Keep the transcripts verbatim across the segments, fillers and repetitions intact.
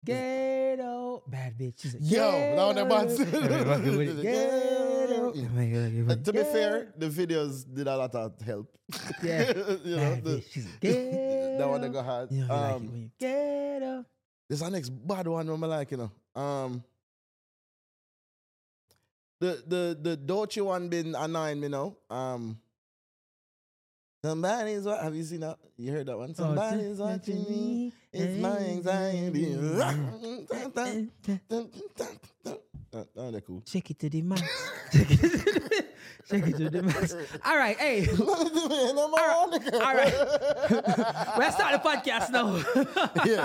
Ghetto. Bad bitch. She's like, Yo, now the boss. Ghetto. Uh, to be fair, the videos did a lot of help. Yeah. You know, Bad the, bitch. She's like, ghetto. that one that got hard. You know, I like it Um, when you ghetto. There's our next bad one I'm like, you know. Um, the the the Dolce one been annoying me now. Um, somebody's what? Have you seen that? You heard that one? Somebody's Oh, watching me. It's my anxiety. Uh, oh, they're cool. Shake it to the max. Shake it to the, shake it to the max. All right, hey. All right. We'll start the podcast now. Yeah.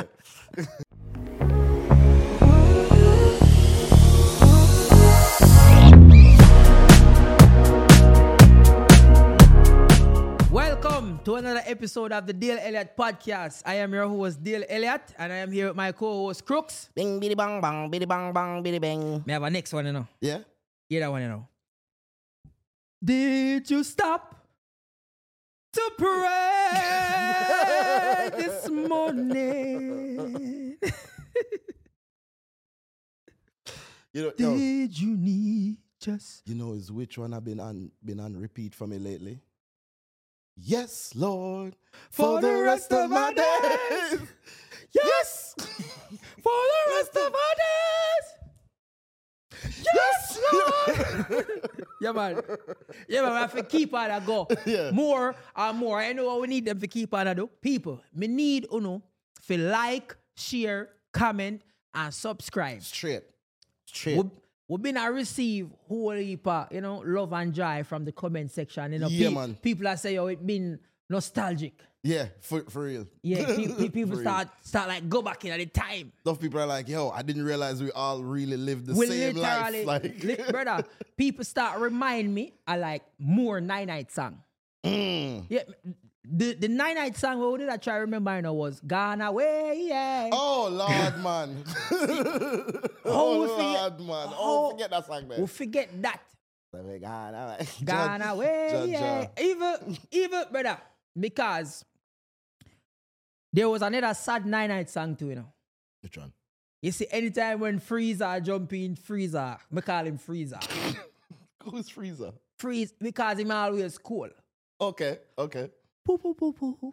Welcome to another episode of the Dale Elliott Podcast. I am your host, Dale Elliott, and I am here with my co-host, Crooks. Bing, biddy, bang, bang, biddy, bang, bang, biddy, bang. May I have a next one, you know? Yeah? Hear that one, you know? Did you stop to pray this morning? You know, yo, Did you need just... you know is which one I've been on been on repeat for me lately? Yes, Lord, for, the rest of my days. Yes, For the rest of our days. Yes, Lord. Yeah, man. Yeah, man. We have to keep on that go. Yeah. More and more. I know what we need them to keep on that do. People, me need you know to like, share, comment, and subscribe. Straight, straight. We, we've been a receive whole heap of, you know, love and joy from the comment section. You know, Yeah, pe- man. people that say, oh, it been nostalgic. Yeah, for for real. Yeah, pe- pe- people For real. start start like go back in at the time. Those people are like, yo, I didn't realize we all really live the We same literally, life. Like, li- brother, people start remind me I like more Nine Night song. mm. Yeah, the the Nine Night song. What did I try to remember? You know, was Gone Away. Yeah. Oh Lord, man. Oh, oh we forget- Lord, man. Oh, oh, forget that song, man. We forget that. Gone Gone away. Yeah. Even even brother, because there was another sad Nine Night song too. You know. Which one? You see, anytime when Freezer jump in, Freezer, me call him Freezer. Who's Freezer? Freeze because him always cool. Okay, okay. Poo poo poo poo.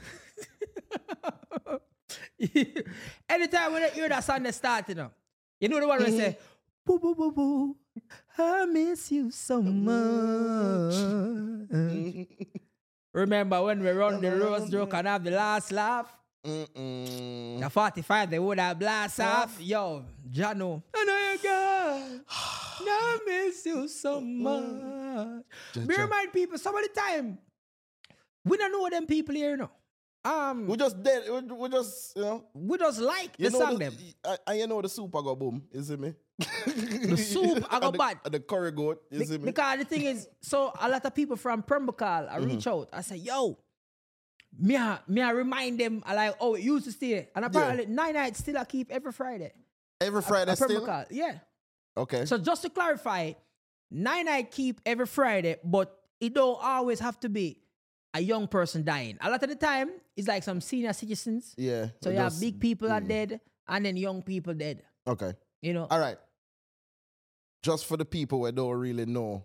Anytime when I hear that song that start, you know, you know the one where Mm-hmm. say, poo poo poo poo, I miss you so much. Remember when we run the roast joke and have the last laugh? Mm-mm. The forty-five, they would have blast off. Yo, Jano. I know you God. I miss you so much. Bear in mind, people, some of the time, we don't know them people here, you know. Um, We just dead. We, we just, you know. we just like You the know song the, them. I, I, you know the soup I go boom. You see me? The soup I go And the, bad. and the curry goat. You Be- see me? because the thing is, so a lot of people from Pembroke, I reach out. I say, yo, me I, me I remind them, I like, oh, it used to stay. And apparently, Nine Nights still I keep every Friday. Every Friday At still? Pembroke, yeah. Okay. So just to clarify, Nine Night keep every Friday, but it don't always have to be a young person dying. A lot of the time, it's like some senior citizens. yeah. So we you have just- big people are mm. dead, and then young people dead. Okay. You know, All right. Just for the people who don't really know,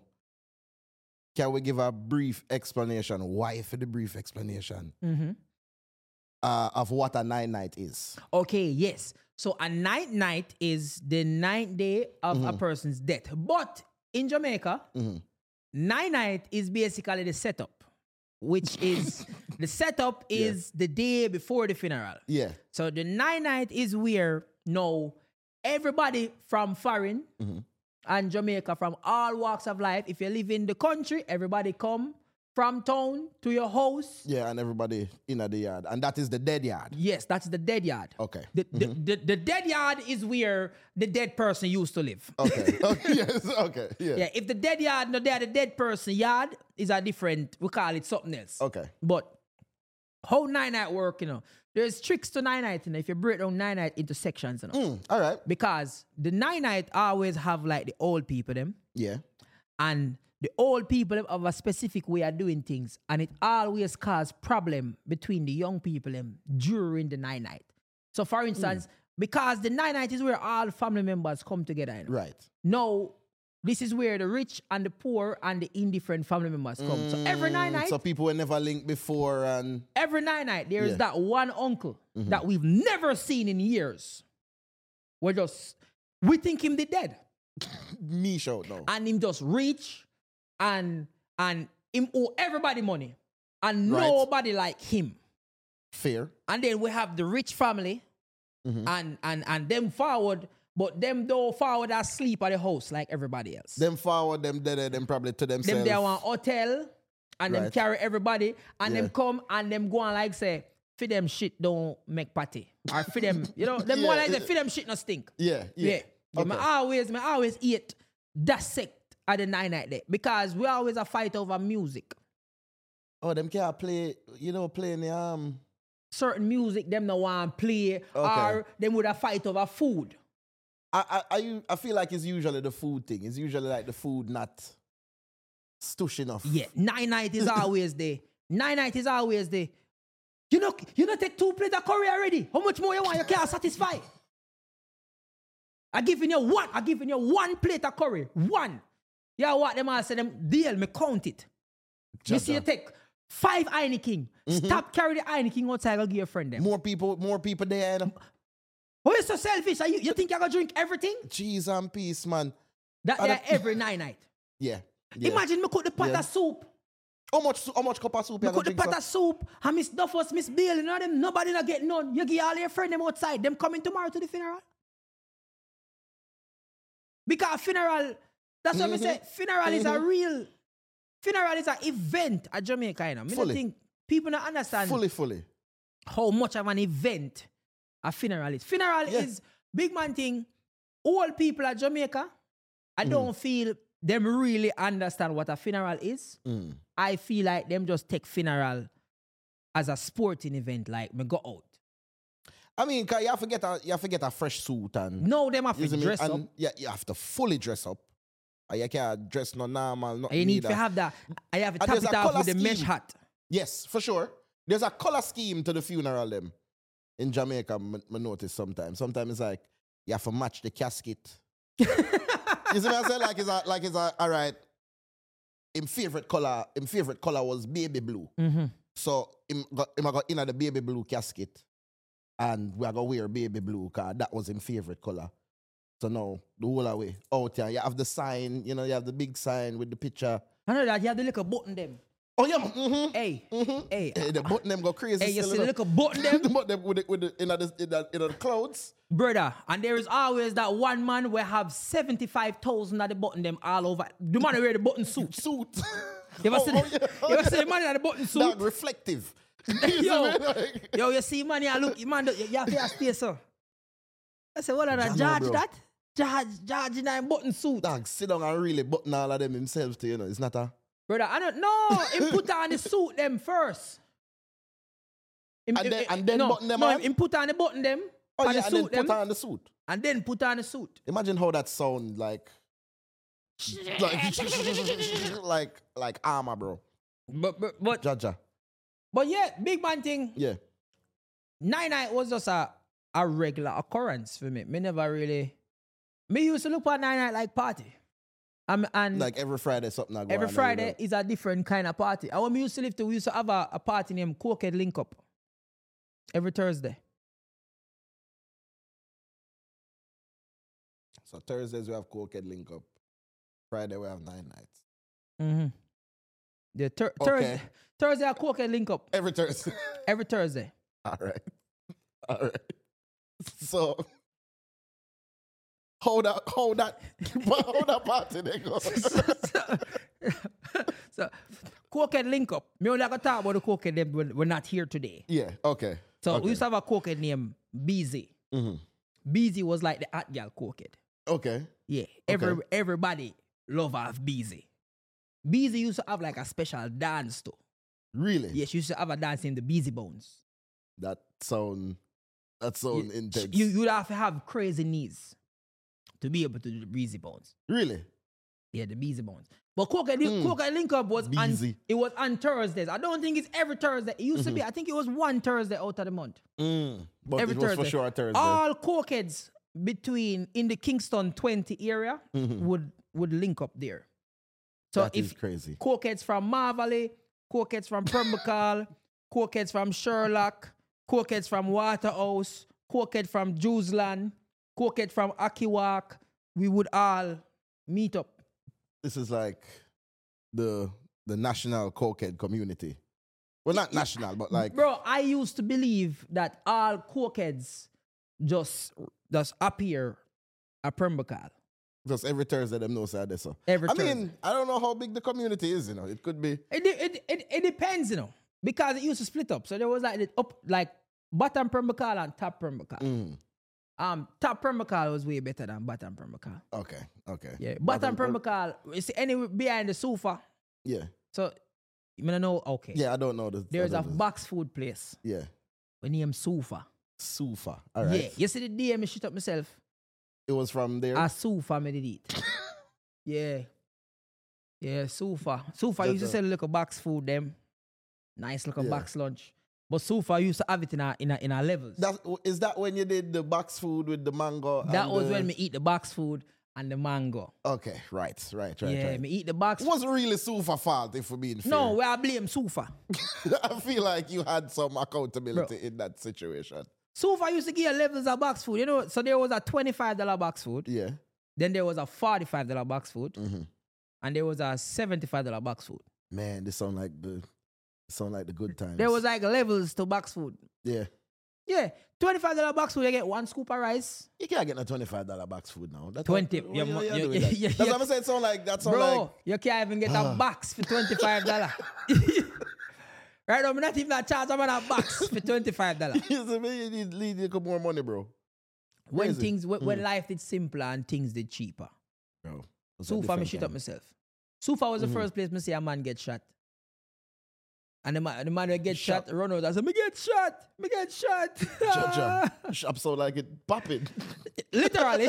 can we give a brief explanation? Why for the brief explanation Mhm. uh, of what a nine night is? Okay, yes. So a night night is the ninth day of Mm-hmm. a person's death. But in Jamaica, Mhm. nine night is basically the setup, which is the setup is the day before the funeral. Yeah. So the nine night is where now everybody from foreign Mm-hmm. and Jamaica from all walks of life, if you live in the country, everybody come from town to your house. Yeah, and everybody in the yard. And that is the dead yard. Yes, that's the dead yard. Okay. The, the, the, the dead yard is where the dead person used to live. Okay. okay. Yes. Okay. Yeah. Yeah, if the dead yard no there, the dead person yard is a different, we call it something else. Okay. But how nine night work, you know, there's tricks to nine night, you know, if you break down nine night into sections, you know. Mm, all right. Because the nine night always have like the old people them, Yeah. and the old people them have a specific way of doing things, and it always cause problem between the young people them during the nine night. So for instance, because the nine night is where all family members come together. You know? Right. Now, this is where the rich and the poor and the indifferent family members come. Mm, so every nine night, so people were never linked before, and every nine night there is yeah. that one uncle mm-hmm. that we've never seen in years. We're just we think him the dead. Me shout now. And him just rich and and him owe everybody money. And right. nobody like him. Fair. And then we have the rich family mm-hmm. and, and, and them forward, but them though forward asleep at the house like everybody else. Them forward, them dead, them probably to themselves. Them they want hotel and right. them carry everybody and yeah. them come and them go and like say, for them shit don't make party. Or for them, you know, them yeah. more like say, for them shit no stink. Yeah, yeah. yeah. Okay. I always, I always eat that sect at the nine night day because we always a fight over music. Oh, them can't play, you know, playing the um certain music them no want play okay. or them would have fight over food. I, I I I feel like it's usually the food thing. It's usually like the food not stush enough. Yeah, nine night is always there. Nine night is always there. You know, you know, take two plates of curry already. How much more you want? You can't satisfy. I giving you one. I giving you one plate of curry. One. Yeah, what them all say them deal. Me count it. You see, you take five Heineken. Mm-hmm. Stop carry the Heineken outside and give your friend them. More people, more people there. Who is so selfish? Are you, you think you're going to drink everything? Cheese and peace, man. That and there every night night. Yeah, yeah. Imagine me cook the pot yeah. of soup. How much, how much cup of soup you cook the pot so? Of soup. And Miss Duffus, Miss Bailey, you know them, nobody not get none. You give all your friend them outside. Them coming tomorrow to the funeral. Because funeral, that's what mm-hmm. I say. Funeral mm-hmm. is a real... Funeral is an event at Jamaica, you know. I don't think people don't understand fully, fully how much of an event a funeral is. Funeral yeah. is big man thing. All people at Jamaica, I mm. don't feel them really understand what a funeral is. Mm. I feel like them just take funeral as a sporting event, like me go out. I mean, cause you have to get a you have to get a fresh suit and no, them have to dress and, up. Yeah, you have to fully dress up. You can't dress no normal. No you need to have that. I have to tap it off with the mesh hat. Yes, for sure. There's a color scheme to the funeral them. In Jamaica, I notice sometimes. Sometimes it's like, you have to match the casket. You see what I say? Like it's a, like it's a, all right, his favorite color, his favorite color was baby blue. Mm-hmm. So him got, him got in the baby blue casket and we are going to wear baby blue because that was his favorite color. So now, the whole away, out here, you have the sign, you know, you have the big sign with the picture. I know that, you have the little button them. Oh, yeah. Mm-hmm. Hey, mm-hmm. hey. hey. The button them go crazy. Hey, you see the little button them? The button them with the, with the, in, the, in, the, in the clothes. Brother, and there is always that one man where have seventy-five thousand at the button them all over. The man wear the button suit. Suit. You ever oh, see oh, the, yeah. oh, you ever yeah. see the man at the button suit? That reflective. yo, yo, you see man, you look, man, you have to stay so. I say, what are that, George that? George, George in a button suit. Dog, sit down and really button all of them himself too, you know. It's not a... Brother, I don't know. Him put on the suit them first. Him, and, him, then, and then no, button them no, on? him put on the button them. Oh, and yeah, the and suit then put them, on the suit. And then put on the suit. Imagine how that sound like... like, like, like armor, bro. But, but, but... Jaja. But yeah, big man thing. Yeah. Nine night was just a, a regular occurrence for me. Me never really... Me used to look at nine night like party. Um, and like every Friday something I go every on Friday there, is a different kind of party. And when we used to live to, we used to have a, a party named Cokehead Link Up. Every Thursday. So Thursdays we have Cokehead Link Up. Friday we have nine nights. Mm-hmm. The thir- okay. Thursday, Thursday a Cokehead Link Up. Every Thursday. Every Thursday. All right. All right. So hold that, hold that, hold that party there go. so, so, so Cokehead Link Up. Me only gonna talk about the Cokehead them when we're not here today. Yeah, okay. So okay. we used to have a Cokehead named Beezy. Mm-hmm. Beezy was like the hot girl Cokehead. Okay. Yeah. Every okay. everybody love have Beezy. Beezy used to have like a special dance too. Really? Yes, she used to have a dance named the Beezy Bones. That sound that sound you, intense. You you'd have to have crazy knees to be able to do the Beezy Bones. Really? Yeah, the Beezy Bones. But Cokehead, Mm. Cokehead link up was on, Busy. it was on Thursdays. I don't think it's every Thursday. It used to be, I think it was one Thursday out of the month. Mm. But Every it was Thursday. for sure a Thursday. All Cokeheads between in the Kingston twenty area would would link up there. So that if is crazy. Cokeheads from Marvally, Cokeheads from Pembroke, Cokeheads from Sherlock, Cokeheads from Waterhouse, Cokehead from Jewsland, Cokehead from Akiwak, we would all meet up. This is like the the national cokehead community. Well, not national, but like Bro, I used to believe that all Cokeheads just just appear at Pembroke. just every Thursday them know say this. So. Every I Thursday. mean, I don't know how big the community is. You know, it could be. It, de- it, it, it depends, you know, because it used to split up. So there was like the up, like bottom Pembroke and top Pembroke. Mm. Um, top Pembroke was way better than bottom Pembroke. Okay, okay. Yeah, bottom Pembroke, you see any behind the sofa. Yeah, So, you mean I know, okay. yeah. I don't know the. There's I a don't know. box food place. Yeah, We name Sofa. Sufa. All right. Yeah, you see the day me shit up myself. It was from there. A Sofa me did eat. Yeah. Yeah, Sofa. Sofa That's used to a- sell little box food them. Nice little Yeah. box lunch. But Sofa used to have it in a in a in a levels. That is that when you did the box food with the mango. That and was the, when me eat the box food and the mango. Okay, right, right, right. yeah, right. me eat the box It wasn't really Sufa fault, if we're being fair. No, where I blame Sofa. I feel like you had some accountability Bro. in that situation. Sofa used to give levels of box food. You know, so there was a twenty-five dollars box food. Yeah. Then there was a forty-five dollars box food. Mhm. And there was a seventy-five dollars box food. Man, this sound like the sound like the good times. There was like levels to box food. yeah. Yeah, twenty-five dollars box food, you get one scoop of rice. You can't get a twenty-five dollar box food now. That's twenty. What, Yeah, what, mo- you, yeah, you, yeah, yeah, That's yeah. what I'm saying. It sound like that sound Bro, like you can't even get Ah. a box for twenty-five dollars. Right now, I'm not even a charge. I'm on a box for twenty-five dollars. you need, need, need more money, bro. When Crazy. things, when, when Mm. life did simpler and things did cheaper. Bro. Those are Sufa, me different shit up times. myself. Sufa was the Mhm. first place me see a man get shot. And the man, the man will get Shot. shot, run out. I said, me get shot, me get shot. Jaja. Shop so like it popping. Literally.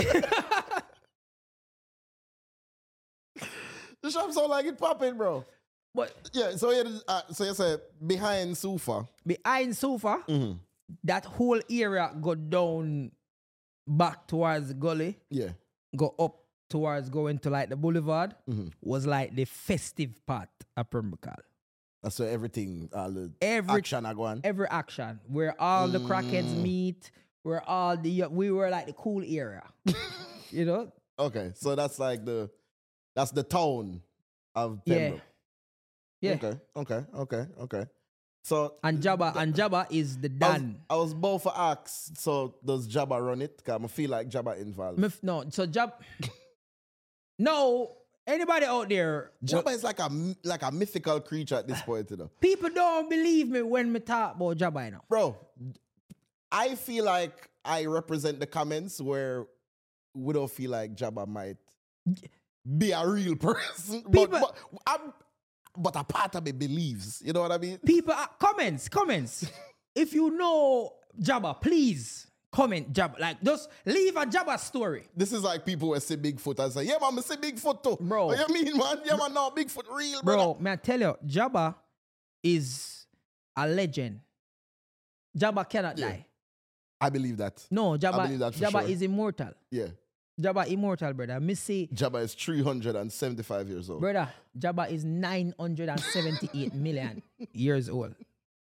The shop so like it popping, bro. But Yeah, so you uh, so you say behind Sufa. behind Sufa, Mm-hmm. that whole area go down back towards the gully, Yeah. go up towards going to like the boulevard, Mhm. was like the festive part of Pembroke. That's where everything, all the Every action are going. every action where all the crackheads Mm. meet, where all the we were like the cool area, you know. Okay, so that's like the that's the tone of Yeah. Pembroke. Yeah. Okay, okay, okay, okay. So And Jabba and Jabba is the I was, Dan. I was both for ask. So does Jabba run it? Cause I feel like Jabba involved. Mif- No, so Jab. No, anybody out there? Jabba is like a m- like a mythical creature at this point, you know. People don't believe me when me talk about Jabba, you know. Bro, I feel like I represent the comments where we don't feel like Jabba might be a real person. But, People- but, I'm, but a part of me believes. You know what I mean? People, uh, comments, comments. If you know Jabba, please comment Jabba. Like, just leave a Jabba story. This is like people who see Bigfoot and say, yeah, man, I see Bigfoot too. Bro. What you mean, man? Yeah, man, no, Bigfoot real, Bro, brother. man, I tell you, Jabba is a legend. Jabba cannot Yeah. die. I believe that. No, Jabba, believe that for Jabba sure. is immortal. Yeah. Jabba immortal, brother. Me say, Jabba is three hundred seventy-five years old. brother, Jabba is nine hundred seventy-eight million years old.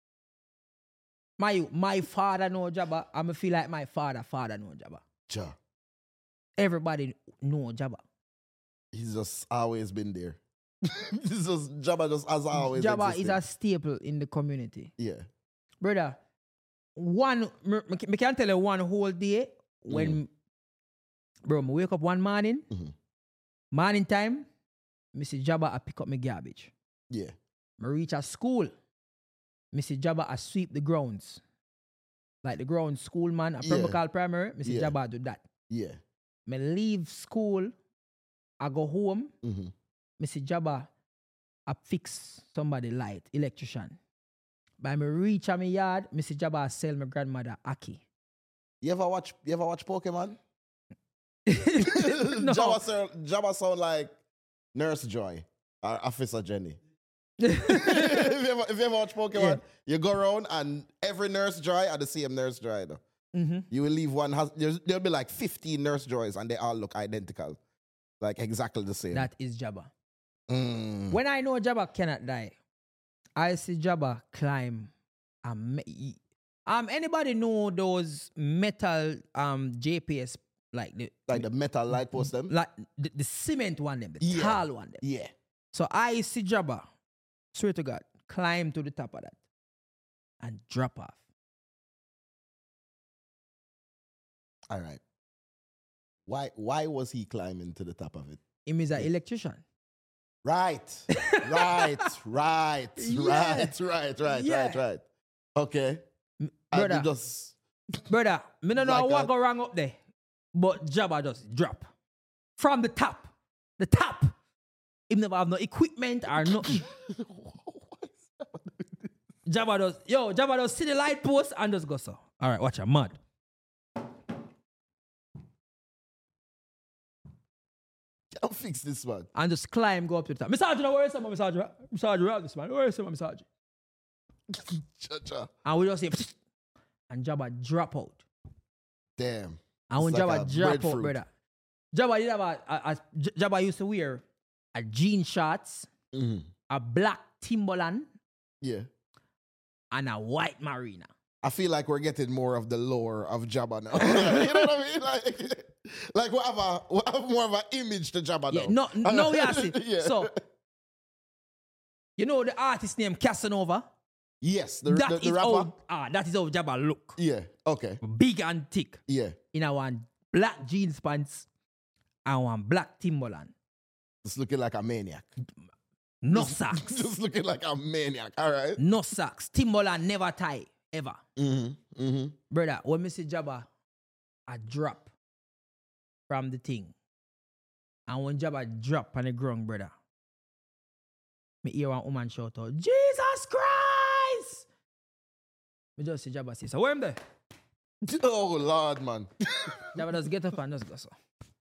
My my father know Jabba. I feel like my father father know Jabba. Ja. Everybody know Jabba. He's just always been there. He's just, Jabba just has always Jabba existed. is a staple in the community. Yeah. Brother, one, me, me me can tell you one whole day when, bro, me wake up one morning, Mhm. morning time, me see Jabba I pick up my garbage. Yeah. Me reach a school, me see Jabba I sweep the grounds. Like the ground school man, a Yeah. Pembroke Primary, me see Yeah. Jabba do that. Yeah. Me leave school, I go home, Mm-hmm. me see Jabba I fix somebody light, electrician. By me reach a me yard, me see Jabba I sell my grandmother Aki. You ever watch you ever watch Pokemon? No. Jabba, sound, Jabba sound like Nurse Joy. or Officer Jenny. if, you ever, if you ever watch Pokemon, yeah. you go around and every Nurse Joy are the same Nurse Joy. Though. Mm-hmm. You will leave one, has, there'll be like fifteen Nurse Joys and they all look identical. Like exactly the same. That is Jabba. Mm. When I know Jabba cannot die, I see Jabba climb. Um, um, anybody know those metal um J P S like the like the metal light post them? Like the, the cement one them, the yeah. tall one them. Yeah. So I see Jabba, swear to God, climb to the top of that and drop off. All right. Why why was he climbing to the top of it? Him is an electrician. Right. right. Right. Yeah. Right. Right. Right. Yeah. Right. Right. Okay. Brother, and just brother, me don't know like what a, go wrong up there, but Jabba just drop from the top. The top. He never have no equipment or nothing. Jabba does, yo, Jabba does see the light post and just go so. All right, watch out, mad. I'll fix this one. And just climb, go up to the top. Mister Sergeant, where is someone, Mister Sergeant? Mister Sergeant, where is this man? Where is someone, Mister Sergeant? And we just say, and Jabba drop out. Damn. And when It's Jabba like a drop out, breadfruit. brother, Jabba did have a, a, a Jabba used to wear a jean shorts, Mhm. a black Timberland, Yeah. and a white Marina. I feel like we're getting more of the lore of Jabba now. You know what I mean? Like, like we have, a, we have more of an image to Jabba Yeah, now. no, no, yeah, see. Yeah. So, you know the artist named Casanova? Yes, the, That the, the is rapper. how, ah, that is how Jabba look. Yeah, okay. Big and thick. Yeah. In a one black jeans pants and one black Timberland. Just looking like a maniac. No socks. Just looking like a maniac, all right? No socks. Timberland never tie, ever. Mm-hmm, mm-hmm. Brother, when me see Jabba, I drop from the thing. And when Jabba drop on the ground, brother, me hear one woman shout out, Jesus Christ! Me just see Jabba say, so where am there? Oh, Lord, man. Jabba just get up and just go so.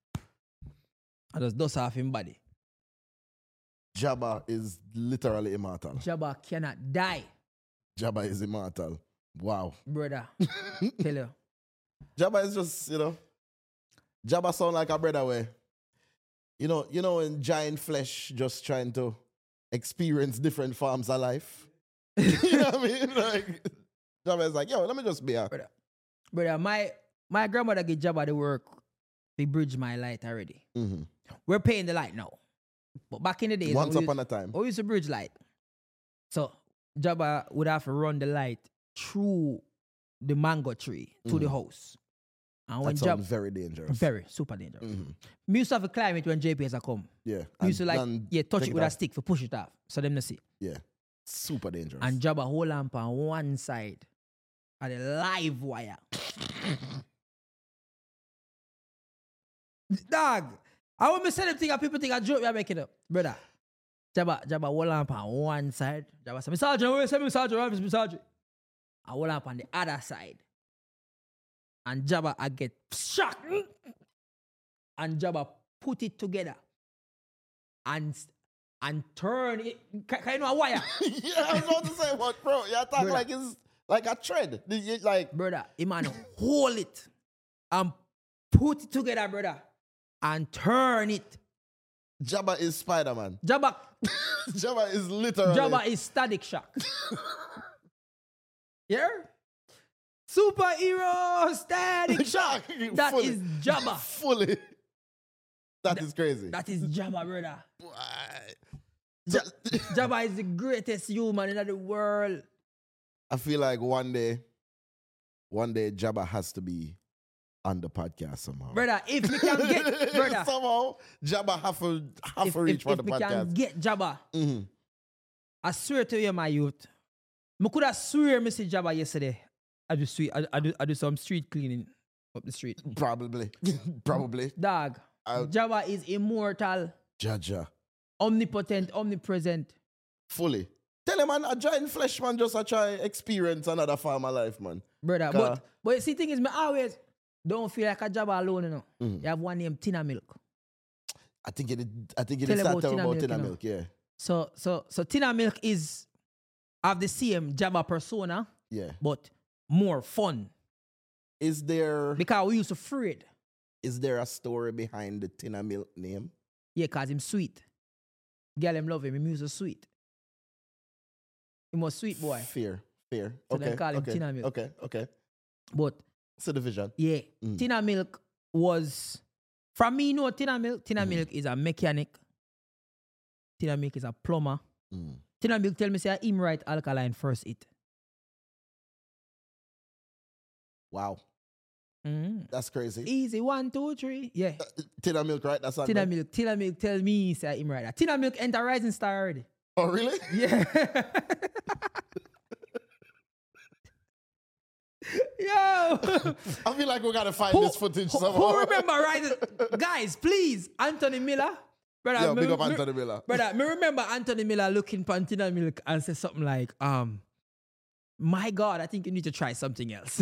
I just dust off him body. Jabba is literally immortal. Jabba cannot die, Jabba is immortal. Wow. brother. Tell you. Jabba is just, you know, Jabba sound like a brother way. You know, you know, in giant flesh just trying to experience different forms of life. You know what I mean? Like, Jabba is like, yo, let me just be a... Brother, brother my, my grandmother gave Jabba the work to bridge my light already. Mm-hmm. We're paying the light now. But back in the days, Once we upon used, a time. we used to bridge light. So Jabba would have to run the light through the mango tree to Mhm. the house. And when That sounds Jabba, very dangerous. very super dangerous. Mhm. We used to have to climb it when J P S a come. Yeah. We used to And like then yeah touch take it with a off. stick for push it off so them to see. Yeah. Super dangerous. And Jabba hold lamp on one side of the live wire. Dog, I want me say them thing and people think I joke we are making up. Brother, Jabba, Jabba hold lamp on one side. Jabba say, Mister Sergeant, where you say Mister Sergeant? Where is Mister Sergeant? I hold lamp on the other side. And Jabba I get shocked. And Jabba put it together. And and turn it. Can, can you know a wire? Yeah, I was about to say, what, bro? You talk Brother. like it's like a thread. You- Like, Brother, he man hold it and put it together, brother, and turn it. Jabba is Spider-Man. Jabba, Jabba is literally... Jabba is Static Shock. Yeah? Superhero Static Shock. That Fully. is Jabba. Fully. That is crazy. That is Jabba, brother. Why? Ja- Jabba is the greatest human in the world. I feel like one day, one day Jabba has to be on the podcast somehow. Brother, if we can get, brother, somehow Jabba have to have if, to reach if, for if the we can podcast. get Jabba, Mhm. I swear to you, my youth, I could have swear me see Jabba yesterday. I do street, I, I do, I do some street cleaning up the street. Probably, probably. Dog, I- Jabba is immortal, Jaja, omnipotent, omnipresent. fully. Tell him, man, a giant flesh man just a try experience another form of life, man. Brother, Car- but but see, thing is, me always don't feel like a Jabba alone, you know. Mhm. You have one named Tina Milk. I think it. I think it Tell is about tell Tina about Milk, Tina you know. Milk. Yeah. So so so Tina Milk is have the same Jabba persona, Yeah. but more fun. Is there Because we used to afraid. is there a story behind the Tina Milk name? Yeah, cause him sweet. Girl him love him, him used to sweet. He was sweet boy. Fear. Fear. So okay. they call him okay. Tina Milk. Okay. Okay. But So the vision. yeah, Mm. Tina Milk was from me, no Tina Milk. Tina Mhm. Milk is a mechanic. Tina Milk is a plumber. Mm. Tina Milk tell me say him write Alkaline first hit. Wow. Mm. That's crazy. Easy, one, two, three. Yeah. Tina Milk, right? That's Tina Milk. Tina Milk tell me say him write that. Tina Milk enter Rising Star already. Oh, really? Yeah. Yo. I feel like we gotta find Who- this footage who, somehow. who remember Rising? Guys, please, Anthony Miller. Brother, Yo, me- big up me- Anthony Miller. Brother, me remember Anthony Miller looking for Tina Milk and say something like, um, my God, I think you need to try something else.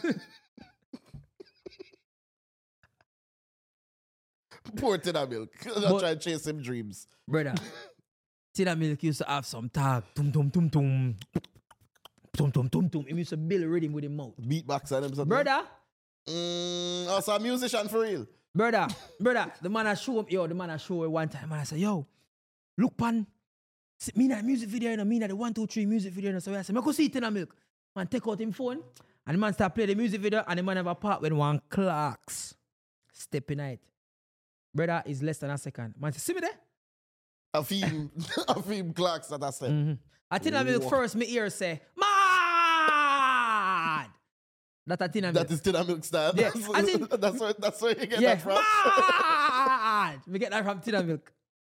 Poor Tina Milk. I'm But- trying to chase him dreams. Brother, Tina Milk used to have some tag. Tum tum tum tum. Tum tum tum tum. He used to build a rhythm with his mouth. Beatbox and him something. Brother, Mm, also a musician for real. brother, brother, the man I show him, yo, the man I show him one time, and I said, yo, look pan, see, me na the music video, you know, me na the one, two, three music video, you know, so I said, I go see Tina Milk. Man, take out him phone, and the man start play the music video, and the man have a part when one clocks step in it. Brother is less than a second. Man, say, see me there? A theme, a theme clocks that I said. Mm-hmm. I Tina Milk Whoa. first, me ear say, mad! That's a Tina Milk. That is Tina Milk style. Yeah, That's, I think- that's where that's where you get Yeah, that from. mad! We get that from Tina Milk.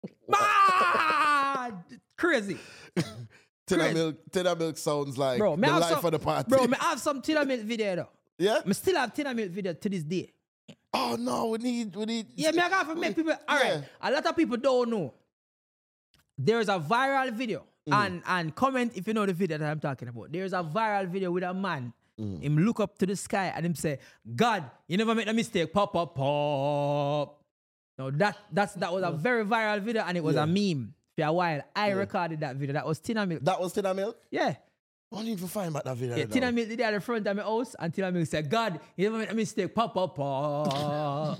Mad! Crazy. Tina Chris. Milk, Tina Milk sounds like Bro, me the have life some- of the party. Bro, me have some Tina Milk video though. yeah. Me still have Tina Milk video to this day. Oh no, we need, we need. Yeah, me I got to make people. All right, Yeah. a lot of people don't know. There's a viral video, and and comment if you know the video that I'm talking about. There's a viral video with a man. Him look up to the sky and him say, "God, you never make a mistake." Pop, pop, pop. Now that that's that was a very viral video, and it was Yeah. a meme for a while. I recorded that video. That was Tina Milk. That was Tina Milk. Yeah. I don't even find about that video. Yeah, now. Tina Milk did it at the front of my house, and Tina Milk said, God, you never made a mistake. Pop, pop, pop.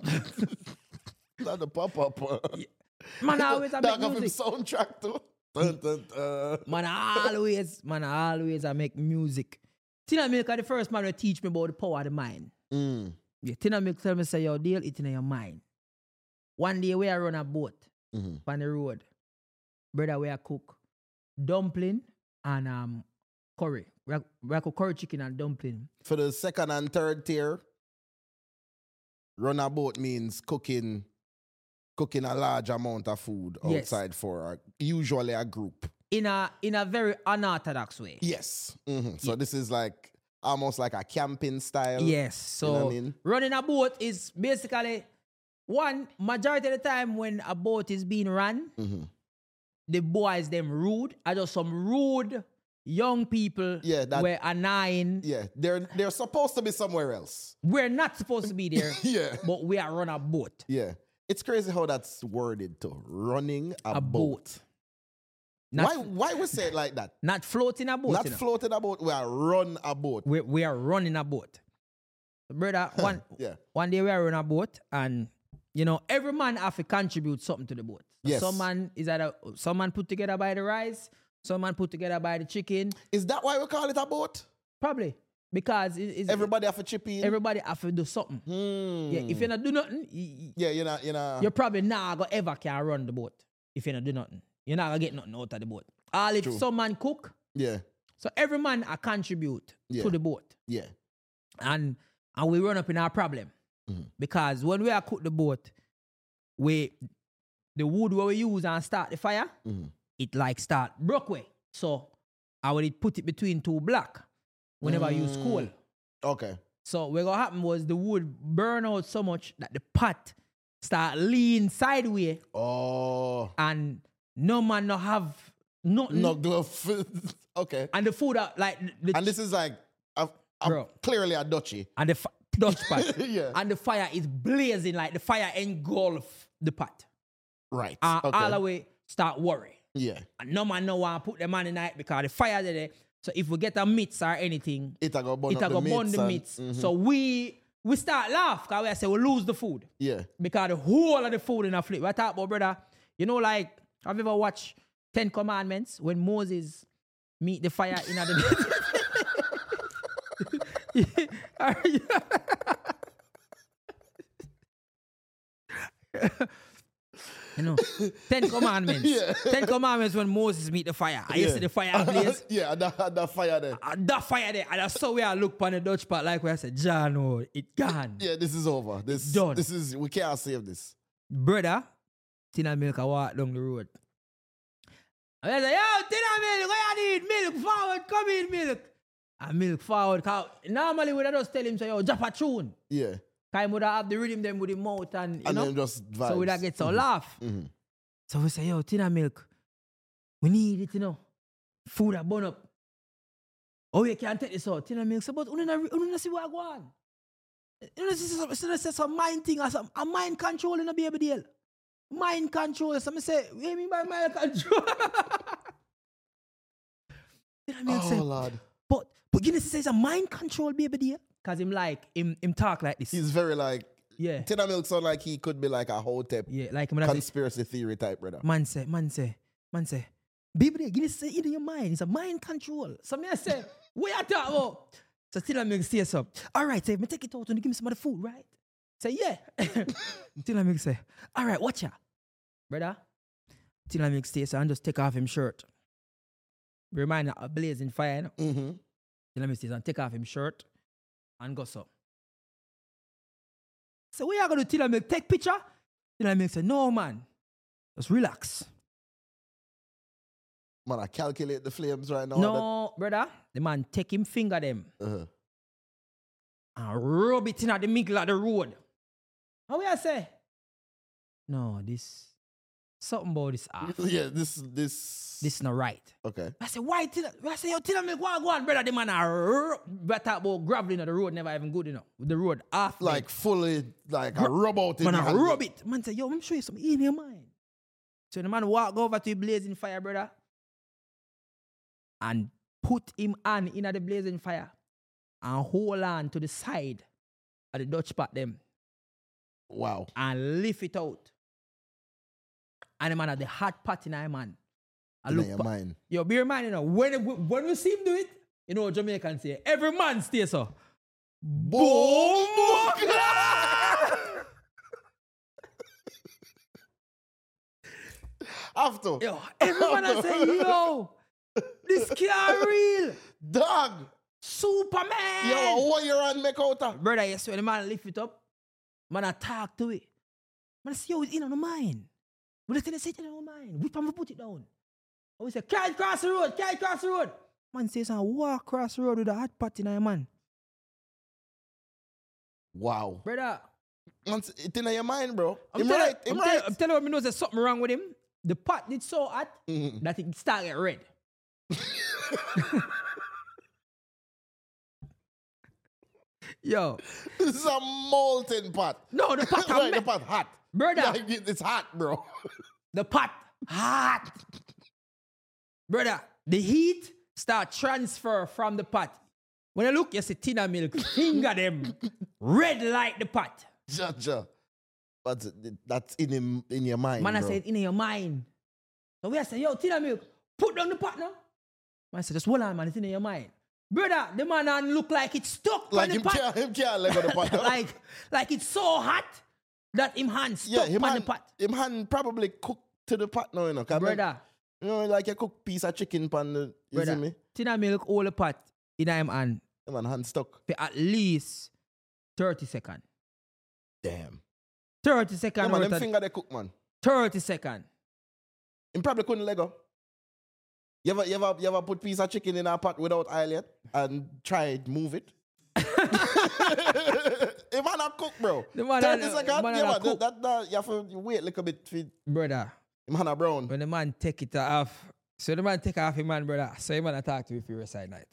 Not the pop up. Man, I always I That make of him music. soundtrack too. Dun, dun, dun. Man, I always, man, I always I make music. Tina Milk are the first man to teach me about the power of the mind. Mm. Yeah, Tina Milk tell me, say, yo, deal it in your mind. One day we are run a boat Mhm. on the road. Brother, we are cook dumpling and um curry. We are, we are cook curry chicken and dumpling. For the second and third tier, run a boat means cooking, cooking a large amount of food Yes. outside for a, usually a group. In a in a very unorthodox way. Yes. Mhm. So this is like almost like a camping style. Yes. So You know what I mean? running a boat is basically one majority of the time when a boat is being run, Mhm. the boys them rude. I just some rude young people Yeah, that- were annoying. Yeah, they're they're supposed to be somewhere else. We're not supposed to be there, Yeah. but we are run a boat. Yeah. It's crazy how that's worded to running a, A boat. boat. Not, Why why we say it like that? not floating a boat. Not you know. floating a boat, we are run a boat. we, we are running a boat. Brother, one Yeah. one day we are running a boat, and you know, every man have to contribute something to the boat. So Yes. Some man is either some man put together by the rice, some man put together by the chicken. Is that why we call it a boat? Probably. Because it, it's Everybody have a chip in. everybody have to do something. Hmm. Yeah, if you not do nothing, you, Yeah, you know, you know. you probably not gonna ever can run the boat. If you not do nothing. You're not gonna get nothing out of the boat. All if True. some man cook, Yeah, so every man a contribute Yeah. to the boat. yeah. And and we run up in our problem. Mhm. Because when we are cook the boat, we the wood where we use and start the fire, Mhm. it like start broke way. So I would put it between two block whenever I use Mm. coal. Okay. So what gonna happen was the wood burn out so much that the pot start lean sideways Oh. and no man no have nothing. No glove. Okay. And the food are like the And this is like a, a- Bro. clearly a duchy. and the fi- Dutch pot. Yeah. And the fire is blazing like the fire engulf the pot. Right. And okay. all the way start worry. Yeah. And no man no want to put them on the night because the fire there. So if we get a meats or anything, It'll go burn it'll up go the burn meats the and- meats. mhm. So we we start laugh because we say we lose the food. Yeah. Because the whole of the food in a flip. What I talk about, brother? You know, like, have you ever watched Ten Commandments when Moses meet the fire in the You know, Ten Commandments. Yeah. Ten Commandments when Moses meet the fire. I used to see the fire blaze. Yeah, and that, and that fire there. And that fire there. And that's how we are look on the Dutch part like where I said, John, oh, it gone. Yeah, this is over. This Done. This is we can't save this. Brother, Tina Milk, I walk down the road. And I say, yo, Tina Milk, what you need? Milk forward, come in, milk. And milk forward. Cause normally we just tell him, say, yo, drop a tune. Yeah. Cause would have the rhythm them with the mouth and, you And know. then just vibes. So we that get so laugh. Mhm. So we say, yo, Tina Milk, we need it, you know. Food that burn up. Oh, you can't take this out. Tina Milk say, but you don't see what I go on. You know, this is some mind thing or some a mind control in a baby deal. Mind control. So I say, what do you mean by mind control? Tina Milk Oh say, Lord. but, but Guinness says a mind control baby deal. Cause him like, him, him talk like this. He's very like yeah. Tina Milk sound like he could be like a Hotep Yeah, like him. Say, conspiracy theory type, brother. Man say, man say, man say, baby, there, Guinness say it in your mind. It's a mind control. So me I say, what you talk about? So Tina Milk say so. All right, say, me take it out and give me some of the food, right? Say, yeah. Tina Milk say, all right, watch ya. Brother, Tina Milk stay so and just take off him shirt. Remind her of blazing fire, you know? Mm-hmm. Tina Milk stays and take off him shirt and go so. So what you gonna do, Tina Milk? Take picture? Tina Milk say, no, man. Just relax. Man, I calculate the flames right now. No, brother. The man take him finger them That, uh-huh. and rub it in at the middle of the road. How we I say? No, this something about this off. Yeah, this this This not right. okay. I say, why Tina? I say, yo, Tina Milk, go on, go on, brother. The man are but talk about graveling on the road, never even good enough. The road off. Like fully like a rub out in man, your I hand. rub it. Man say, yo, let me show you something in your mind. So the man walk over to the blazing fire, brother, and put him on in the blazing fire and hold on to the side of the Dutch pot them Wow. and lift it out. And the man had the hot pot in his man. I In look your pa- mind. Yo, bear in mind, you know, when, when we see him do it, you know what Jamaican say, every man stays so. Boom! After. Yo, everyone I say, yo, this car real. Dog. Superman. Yo, what you on make out of? Brother, yes, when the man lift it up, man, I talk to it. Man, I say, yo, it's in on the mind. But the thing is, it's in on the mind. Which time we put it down? I say, can't cross the road, can't cross the road. Man says, I walk across the road with a hot pot in your man. Wow. Brother, Man, it's in your mind, bro. I'm Him telling right. I'm Him telling- right. I'm telling you, me know there's something wrong with him. The pot did so hot Mhm. that it started get red. Yo, This is a molten pot. no, the pot, Right, me- the pot hot. brother, Like, it- it's hot, bro. the pot hot. Brother, the heat start transfer from the pot. When I look, you see Tina Milk finger them red like the pot. Ja, ja. But that's in him, in your mind, Man, I bro. said in your mind. So we I say, yo, Tina Milk, put down the pot now. Man, I said, just hold on, man, it's in your mind. Brother, the man and look like it's stuck Like on the him pot. can't, him can't let go the pot. like, like it's so hot that him hand stuck yeah, him on the hand, pot. him hand probably cook to the pot now, you know. 'cause like, Brother, you know, like you cook piece of chicken pan the, you see brother, me? Tina Milk hold the pot in him hand Him man hand stuck. for at least thirty seconds. Damn. thirty Yeah, seconds. man, worth them of- finger they cook, man. thirty seconds. Him probably couldn't let go. You ever, you ever, you ever put piece of chicken in a pot without oil yet and try to move it? Him man not cook, bro. The man thirty a- seconds, man a yeah, man. cook. That, that, that, you have to wait a little bit for him Brother, man a brown. when the man take it off, so the man take off him man, brother. So the man talk to you for your side night.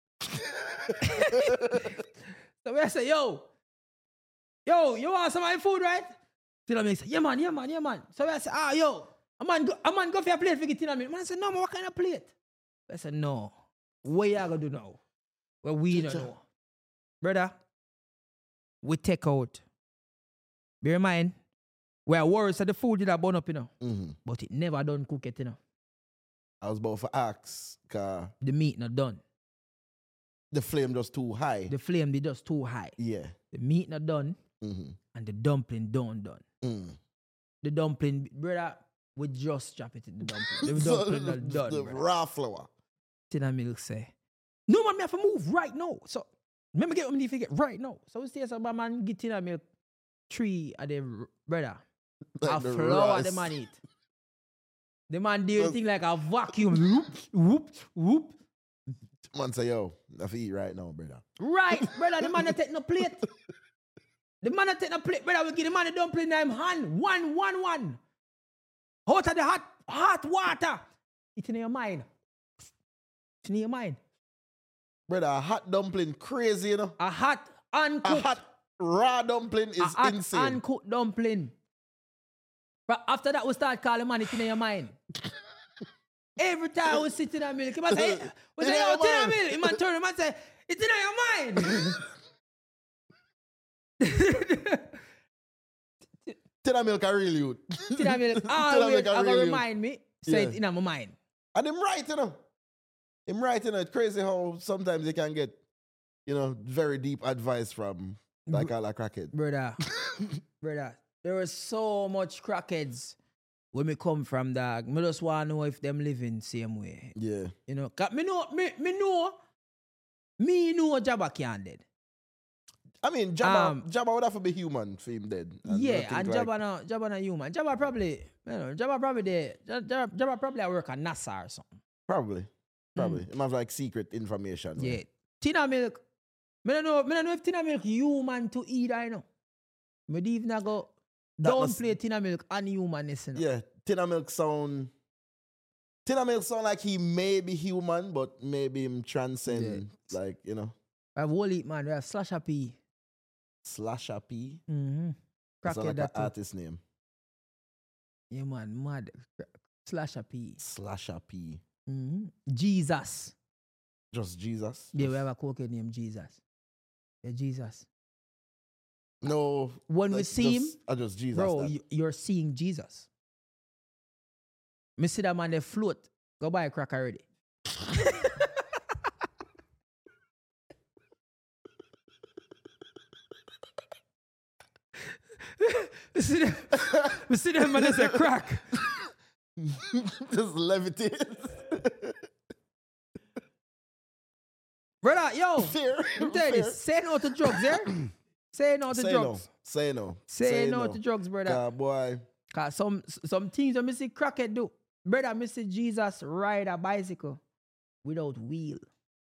So we say, yo, yo, you want some of my food, right? Till I say, yeah man, yeah man, yeah man. So we say, ah, yo, A man go, a man go for a plate for getting on me. Man said, no, man, what kind of plate? I said, no. What you gonna do now? Well, we don't know. Brother, we take out. Bear in mind, we are worried that the food did have burn up, you know. Mm-hmm. But it never done cook it, you know. I was about to ask, cause The meat not done. the flame just too high. The flame be just too high. yeah. The meat not done, Mm-hmm. and the dumpling done done. Mm. The dumpling, brother, we just drop it in the dumpling. The So dumpling the, not done, the brother. raw flour. Tina Milk say, no man, me have to move right now. So, remember get what me forget right now. So we say some man get Tina Milk three of them, brother. Like A the flour rice. the man eat. The man do everything like a vacuum. Whoop, whoop, whoop. Man say, yo, I feel eat right now, brother. Right, brother, the man not take no plate. The man not take no plate, brother. We give the man the dumpling in him hand. One, one, one. Out of the hot, hot water. It's in your mind. It's in your mind. Brother, a hot dumpling crazy, you know? A hot, uncooked. A hot raw dumpling is a hot, insane. uncooked dumpling. But after that, we start calling man, it's in your mind. Every time we sit in a milk, he man say, we say, yo, it's in a milk. He man turn him and say, it's in your mind. Tina Milk are real youth. Tina Milk Tina always Milk are have to real youth. remind me, say Yeah. it in my mind. And him right, you know. Him right, you know. It's crazy how sometimes you can get, you know, very deep advice from like all a crackhead. Brother, brother, there was so much crackheads where me come from, dog. Me just want to know if them living same way. Yeah. You know, 'cause me know, me, me know, me know Jabba can't dead. I mean, Jabba, Um, Jabba would have to be human for him dead. And I Yeah, think, and like, Jabba no, Jabba no human. Jabba probably, you know, Jabba probably there. Jabba, Jabba probably at work at NASA or something. Probably. Probably. Him have like secret information. Mm. Yeah. right? Tina Milk, me don't know, me don't know if Tina Milk human to eat, I know. Me don't even go That must- downplay Tina Milk and humanness, you know. Yeah. Tina Milk sound. Tina Milk sound like he may be human, but maybe him transcend, like, you know, We have whole heap, man. We have Slasher P. Slasher P. Mm-hmm. Sound Crackhead like an that too. artist name. Yeah, man, mad. Slasher P. Slasher P. Mm-hmm. Jesus. Just Jesus. Yeah, we have a cokehead named Jesus. Yeah, Jesus. No. When we like, see him, just, uh, just Jesus. bro, that. you, you're seeing Jesus. Me see that man, they float. Go buy a crack already. We see them, we see them man, they say crack. Just levitate. Brother, yo, Fair. I'm telling you, fair. say no to drugs, yeah? Say no to Say drugs. no. Say no. Say, no, to drugs, brother. Uh, boy. Cause some some things that me see crackhead do. Brother, me see Jesus ride a bicycle without wheel.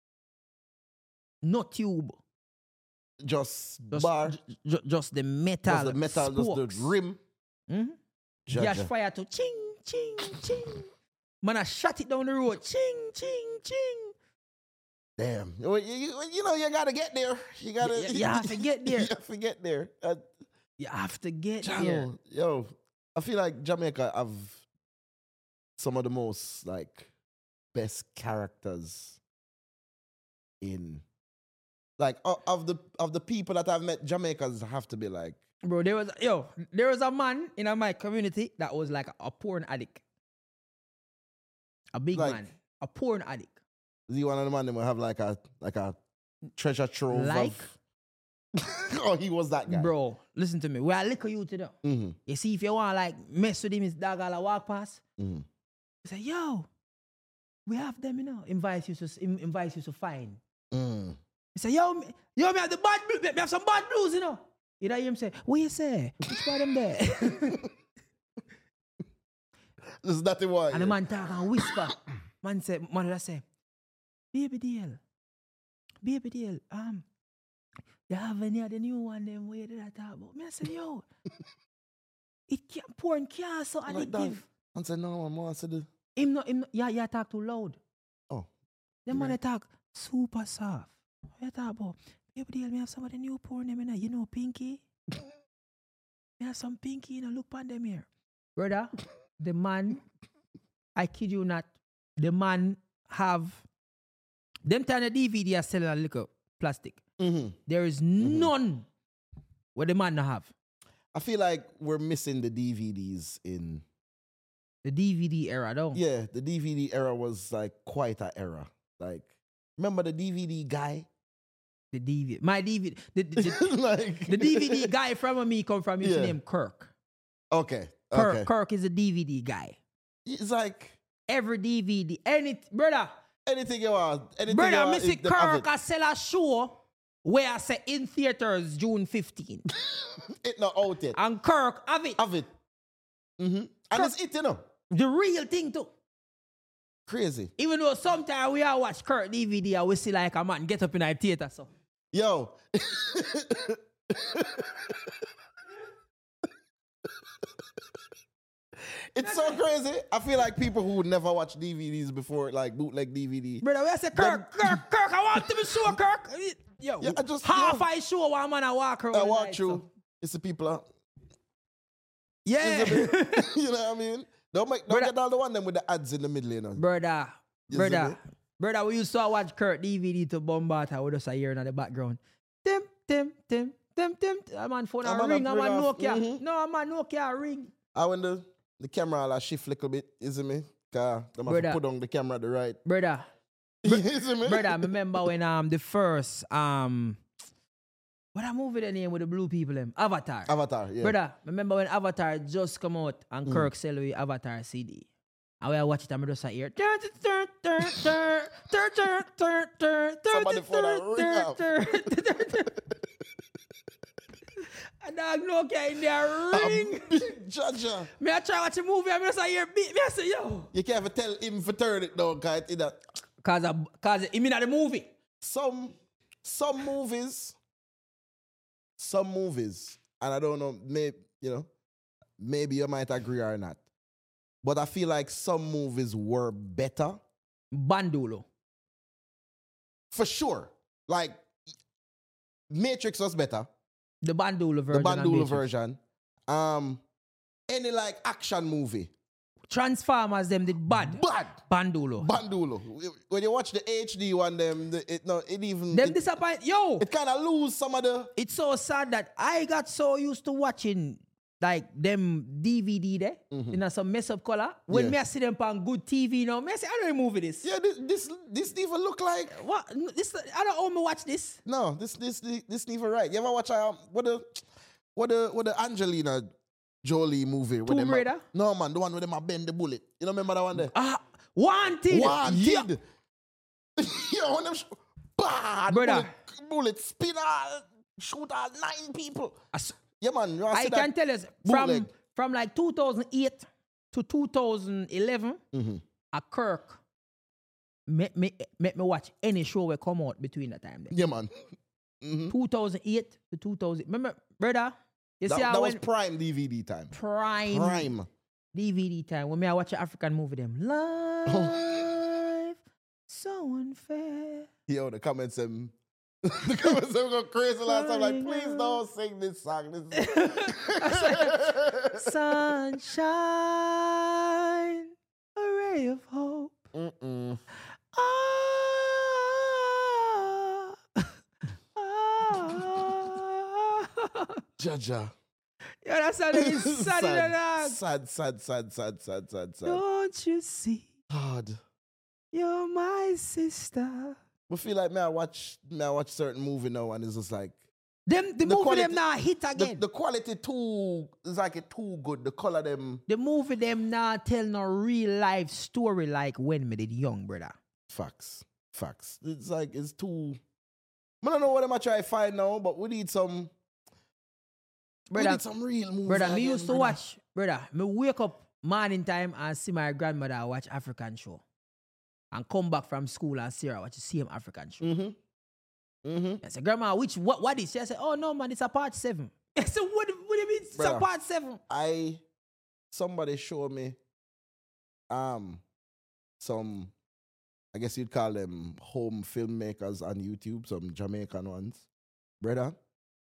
No tube. Just, Just, bar. ju- ju- just the metal. Just the metal, just spokes. the rim. Mhm. Jaja. Dash fire to ching, ching, ching. Man, I shot it down the road. Ching, ching, ching. Damn. You, you, you know, you gotta get there. You gotta. You- you have to get there. you have to get there. Uh, You have to get there. Jano, yo, I feel like Jamaica have some of the most like best characters in like o- of the of the people that I've met. Jamaicans have to be like Bro, there was yo, there was a man in my community that was like a porn addict. A big Like- man. A porn addict. is he one of the man that will have like a like a treasure trove Like? of oh, he was that guy. Bro, listen to me. We are liquor you to do. Mm-hmm. You see, if you want like mess with him, his dog all walk past. Mm-hmm. You say, yo, we have them, you know. Invite you to in- invite you to find. Mm. He say, yo, me, yo, me have the bad blues. Me have some bad blues, you know. You hear him say, what you say? Which part them there? This is not the one. And the man talk and whisper. Man say, man will say, baby deal, baby deal, um, you have any of the new one them way that I talk about? Me I say, yo, it can't porn can't so like addictive. that. I said no, I'm more to the Him no, him no, yeah, yeah, talk too loud. oh. Them man Right. they talk super soft. What you talk about? Baby deal, me have some of the new porn them, you know, you know Pinky? Me have some Pinky, you know, look on them here. Brother, the man, I kid you not, the man have, them time the D V D are selling a little plastic. Mm-hmm. There is none where the man not have. I feel like we're missing the D V Ds in... The D V D era, though. Yeah, the D V D era was like quite an era. Like, remember the D V D guy? The D V D. My D V D. The, the, the, like, the D V D guy from me come from his Yeah. name Kirk. Okay. Kirk, okay. Kirk is a D V D guy. It's like Every D V D, any brother, anything you want. Anything brother, you me want, see it- them have Kirk I sell a show where I say in theaters June fifteenth. It, it not out yet. And Kirk have it. Have it. Mm-hmm. And it's it, you know. The real thing too. Crazy. Even though sometimes we are watch Kirk D V D and we see like a man get up in a theater. So Yo. It's so crazy. I feel like people who would never watch D V Ds before, like bootleg D V D. brother, we say Kirk, Kirk, Kirk, I want to be sure Kirk. Yo, Yeah, I just- half yeah. I show one man I walk around. I the walk night, through. so. It's the people. Uh, Yeah. you know what I mean? Don't make don't Brother- get all the one them with the ads in the middle, you know. Brother, You see brother, me? brother, we used to watch Kurt D V D to Bombata with us a year in the background. Tim, Tim, Tim, Tim, Tim. I'm on phone I'm a on a ring, I'm on ring off. Nokia. Mhm. No, I'm on Nokia ring. I when the the camera all a shift a little bit, you see me? Cause them have Brother. to put on the camera at the right. Brother, you see me? brother, I remember when um the first um what a movie the name with the blue people them? Avatar. Avatar, yeah. Brother, remember when Avatar just come out and Mm. Kirk sell we Avatar C D. And when I watch it, I'm just hear. Turn, turn, turn, turn, turn, turn, turn, turn, turn, Somebody phone a ring turn, off. turn, turn, turn. And dog Nokia in there ring. Jaja. Me I try watch a movie, I'm just hear beat. Me I say, yo. You can't even tell him for turn it down, cause it, that Cause, I, cause he mean at the movie. some some movies, some movies, and I don't know, maybe you know, maybe you might agree or not, but I feel like some movies were better Bandulo. for sure. Like Matrix was better, The Bandulo version. the of Bandula Matrix. version. Um, any like action movie, Transformers them did bad. bad. Bandulo. Bandulo. When you watch the H D one, them the, it no, it even them it, disappoint. Yo. it kind of lose some of the. It's so sad that I got so used to watching like them D V D there in a some mess up color. When Yeah. me I see them on good T V now, me I say, I don't movie this. Yeah, this this this even look like What this I don't own me watch this. no. This this this, this even right. You ever watch um what the what the what the Angelina Jolie movie? with Tomb them a- Raider? No man, the one with them a bend the bullet. You know remember that one there? Ah, wanted. Yeah. Wanted. Yo, when them sh- bad Brother. bullet, bullet spin all, shoot all nine people. I s- Yeah man, you wanna I see can that? tell you from bootleg. from like two thousand eight to two thousand eleven, Mhm. a Kirk make me make me watch any show will come out between that time. There. Yeah man. Mhm. two thousand eight to two thousand. Remember, brother? You That, see how that was when prime D V D time. prime, Prime. D V D time when me I watch an African movie them life so unfair. Yo, the comments them. The comments them go crazy last time. Like, please don't sing this song. This Sunshine, a ray of hope. Mm-mm. Ah, ah. Jaja. Yo, that's how they sad in the dog. sad, sad, sad, sad, sad, sad, sad. Don't you see? God. You're my sister. We feel like me I watch me I watch certain movie now and it's just like Them the, The movie quality- them now hit the, again. The, the quality too is like it too good. The color them movie them now tell no real life story like when me did young, brother. facts. Facts. It's like it's too I don't know what I'm try to find now, but we need some we Brother, need some real movies. brother, me again, used to brother. watch, brother, me wake up morning time and see my grandmother watch African show. And come back from school and see her watch the same African show. Mm-hmm. Mm-hmm. I said, Grandma, which what what is? She said, oh no, man, it's a part seven. I said, what, do- what do you mean it's a Brother. part seven? I somebody showed me um some I guess you'd call them home filmmakers on YouTube, some Jamaican ones. Brother,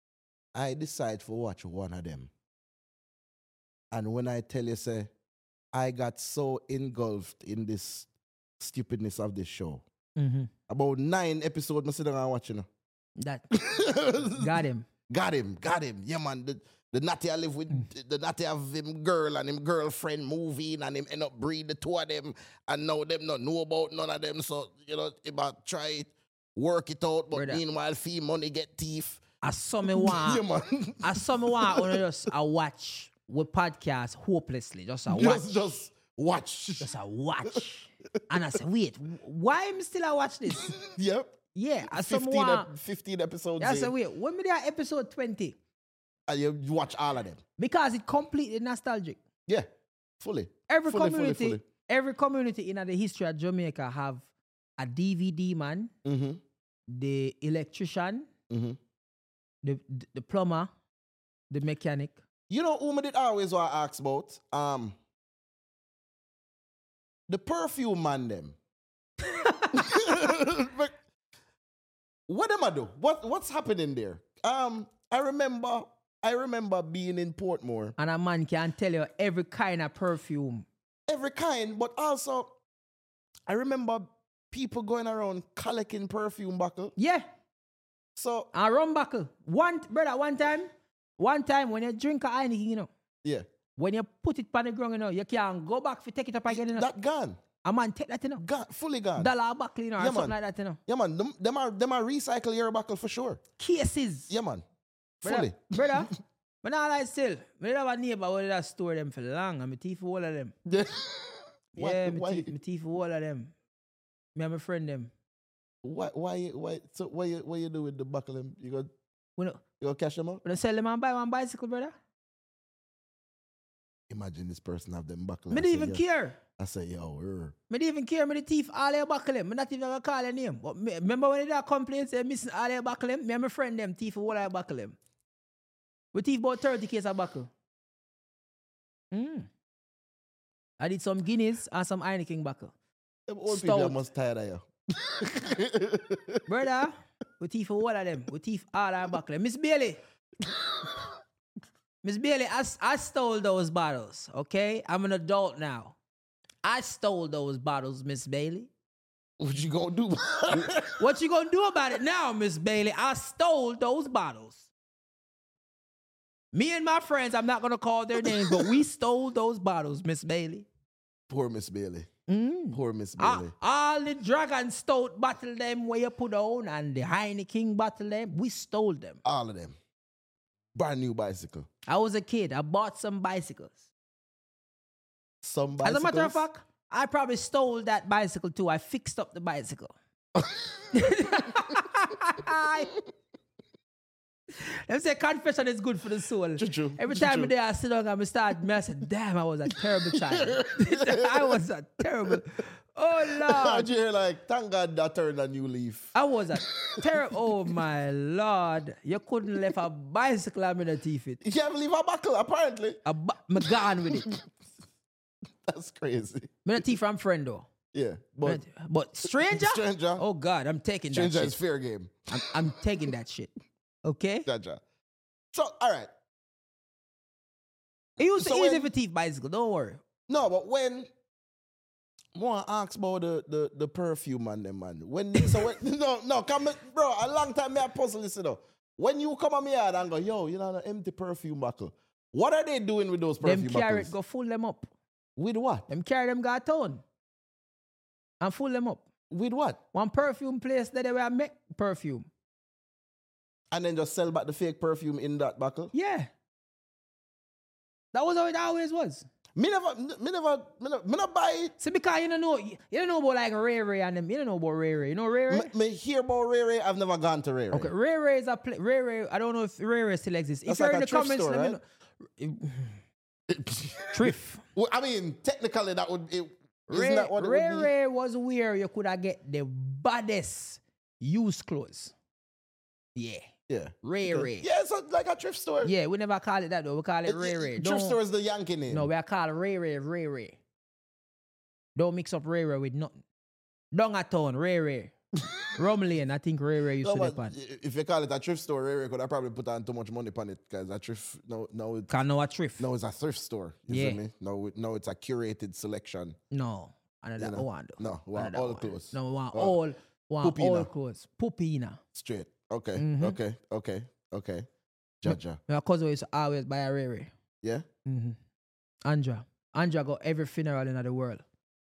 I decide to watch one of them. And when I tell you say I got so engulfed in this stupidness of this show. Mm-hmm. About nine episodes, I sit down and watch, you know. That got him. Got him, got him. Yeah, man. The, the natty I live with, mm. the natty have him girl and him girlfriend moving and him end up breed the two of them and now them not know about none of them. So, you know, about try it, work it out, but Brother. meanwhile, fee money get thief. I saw me want, yeah, man. I saw me want to just a watch with podcast hopelessly. Just a watch. Just, just watch. Just a watch. And I said, wait, why am I still a watch this? Yep. Yeah, I saw me fifteen, want. fifteen episodes. Yeah, I said, wait, when we there episode twenty? And you watch all of them. Because it's completely nostalgic. Yeah, fully. Every fully, community, fully, fully. every community in the history of Jamaica have a D V D man, mm-hmm. the electrician, mm-hmm. the, the the plumber, the mechanic. You know who me did always want to ask about? Um, the perfume man them. But what am I do? What what's happening there? Um, I remember I remember being in Portmore. And a man can tell you every kind of perfume. Every kind, but also I remember people going around collecting perfume buckle. Yeah. So a rum buckle. One brother, one time, one time when you drink a Heineken, you know. Yeah. When you put it on the ground, you know, you can go back to take it up again, you know. That gone. A man take that, you know. Gone, fully gone. Dollar buckle, you know, yeah, or something man. like that, you know. Yeah, man. Them, them, are, them are recycle your buckle for sure. Cases. Yeah, man. Brother, fully. Brother, but now I still, I have a neighbor who that store them for long, and my teeth for all of them. Yeah. Yeah, why, my, teeth, my teeth for all of them. Me and my friend them. Why, why, why, so what you, what you do with the buckle them? You go, we no, you go cash them out? When I sell them and buy one bicycle, brother. Imagine this person have them buckle. Me don't even yo, care. I say, yo, er. Me don't even care. Me the thief all their buckle them. Me not even gonna call their name. But me, remember when they complain say missing all their buckle them? Me and my friend them thief all their buckle them. We thief about thirty case of buckle. Mm. I did some Guinness and some Heineken buckle. Them old people are most tired of you. Brother, we thief all of them. We thief all our buckle. Miss Bailey. Miss Bailey, I, I stole those bottles, okay? I'm an adult now. I stole those bottles, Miss Bailey. What you gonna do? What you gonna do about it now, Miss Bailey? I stole those bottles. Me and my friends, I'm not gonna call their names, but we stole those bottles, Miss Bailey. Poor Miss Bailey. Mm. Poor Miss All, Bailey. all the Dragon Stout bottle them where you put on and the Heineken bottle them, we stole them. All of them. Brand new bicycle. I was a kid. I bought some bicycles. Some bicycles? As a matter of fact, I probably stole that bicycle too. I fixed up the bicycle. Them say confession is good for the soul. True, true. Every true, time true. Day I sit down and I start, I said, damn, I was a terrible child. I was a terrible. Oh, Lord. You hear like, thank God that turned a new leaf. I was a terrible. Oh, my Lord. You couldn't leave a bicycle I'm in a teeth it. You can't leave a buckle, apparently. A bu- I'm gone with it. That's crazy. I'm a thief from friend, though. Yeah. But, but stranger? Stranger. Oh, God, I'm taking stranger that shit. is fair game. I'm, I'm taking that shit. Okay? Stranger. So, all right. It was So easy when- for thief bicycle. Don't worry. No, but when more ask about the, the, the perfume man, them man. When so when, no no come bro, a long time me a puzzle this, you know. When you come on me yard and go, yo, you know, an empty perfume buckle. What are they doing with those perfume Them carry buckles? it, go full them up. With what? Them carry them go town. And full them up. With what? One perfume place that they will make perfume. And then just sell back the fake perfume in that buckle? Yeah. That was how it always was. Me never, me never, me never, me not buy it. See, because you don't know, you don't know about like Ray Ray and them. You don't know about Ray Ray. You know Ray Ray? Me, me hear about Ray Ray, I've never gone to Ray Ray. Okay, Ray Ray is a pla- Ray Ray. I don't know if Ray Ray still exists. That's if you're like in a the thrift comments, store, let me know. Thrift. Well, I mean, technically that would, it, isn't Ray, that what it Ray would be? Ray was where you could have get the baddest used clothes. Yeah. Yeah. Ray Ray. Yeah, it's a, like a thrift store. Yeah, we never call it that though. We call it It- Ray it- Ray. Thrift Don't- store is the Yankee name. No, we are called Ray Ray, Ray Ray. Don't mix up Ray Ray with nothing. Down a town, Ray Ray. Rum Lane, I think Ray Ray used No, to but depend. if you call it a thrift store, Ray Ray could have probably put on too much money upon it because a thrift, no, no, it, Can know a thrift. no, it's a thrift store. You Yeah. see me? No, it- no, it's a curated selection. No. Another You know? one. though. No, we want Another all one. clothes. No, we want Well, all, want Pupina. all clothes. Pupina. Straight. Okay, Mhm. okay, okay, okay. Jaja. My cousin used to always buy a Ray Ray. Yeah? Mm-hmm. Andra. Andra got every funeral in the world.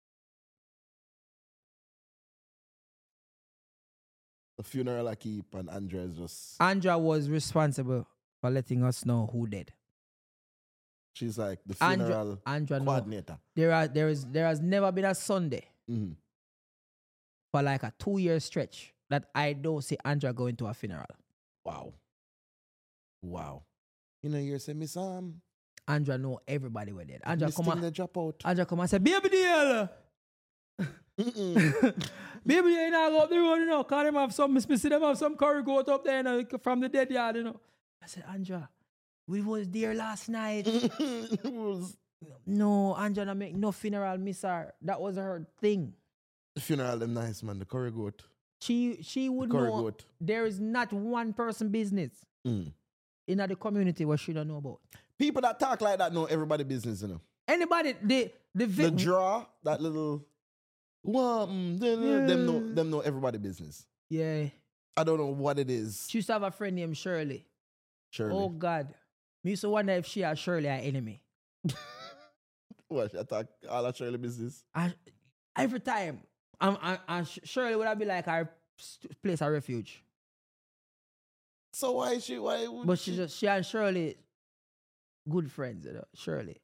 The funeral I keep and Andrea is just, Andra was responsible for letting us know who dead. she's like the Andra, funeral Andra no. coordinator. There are there is there has never been a Sunday Mm-hmm. for like a two year stretch that I don't see Andra going to a funeral. Wow. Wow. You know, you're saying, Miss Sam, Andra know everybody were dead. Andra this come thing on. they drop out. Andra come and say, baby deal. Mm-mm. Baby deal, you know, go up the road, you know, cause them have some, see them have some curry goat up there, you know, from the dead yard, you know. I said, Andra, we was there last night. It was- No, Andra not make no funeral, miss her. That was her thing. the funeral, them nice, man. The curry goat. She she would Curry know goat. there is not one person business Mm. in the community where she don't know about. People that talk like that know everybody business, you know. Anybody, the the, The vi- draw, that little, well, mm, them, Yeah. them know them know everybody business. yeah. I don't know what it is. She used to have a friend named Shirley. Shirley. Oh God, me used to wonder if she and Shirley are enemy. What, she attack all of Shirley business? And every time, um, and, and Sh- Shirley would have be like our st- place of refuge. So why she, why would But she just she and Shirley, good friends, you know. Shirley,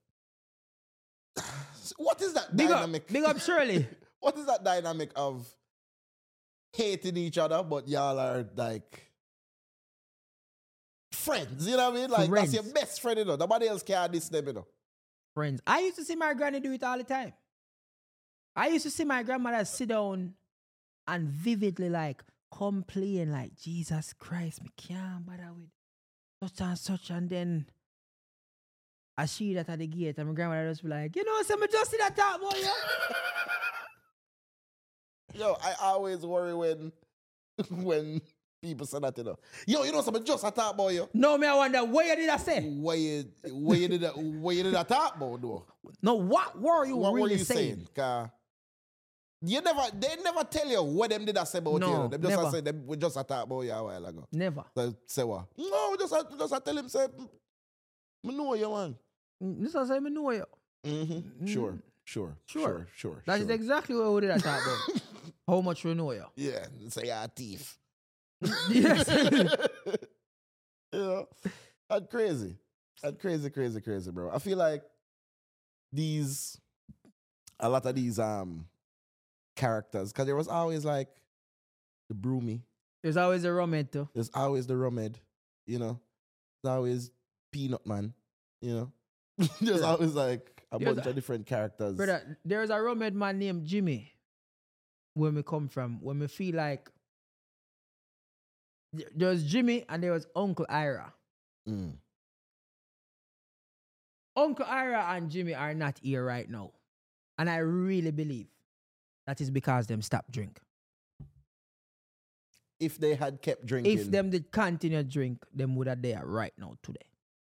What is that big dynamic? up, big up Shirley. What is that dynamic of hating each other, but y'all are like friends? You know what I mean? Like Friends. that's your best friend, you know. Nobody else can diss them, you know. Friends. I used to see my granny do it all the time. I used to see my grandmother sit down and vividly like complain like, Jesus Christ, me can't bother with such and such. And then I see that at the gate and my grandmother just be like, you know, so me just see that talk boy, yeah? Yo, I always worry when when people say that, you know. Yo, you know something just a talk about you. No, me I wonder, what you did I say? What you what you did that what you did that talk about though? No, what were you What really were you saying? saying? 'Cause you never they never tell you what them did I say about No, you. You know? Them just a never. say them we just a talk about you a while ago. Never. So say what? No, we just a, just a tell him say I know you man. Mm, This is say me know you. Mm-hmm. Sure, sure, Sure. sure, sure. That sure. is exactly what we did I talk about. How much we know you. Yeah, say you're a thief. Yes. You know, that's crazy. That's crazy, crazy, crazy, bro. I feel like these, a lot of these um characters, because there was always like the Broomy, There's always a roommate too. there's always the Rummed, you know, there's always Peanut Man, you know, there's Yeah. always like a There's bunch a- of different characters. Brother, there's a roommate man named Jimmy where me come from. When me feel like Th- there was Jimmy and there was Uncle Ira. Mm. Uncle Ira and Jimmy are not here right now. And I really believe that is because them stop drink. If they had kept drinking, If them did continue drink, them would have there right now today.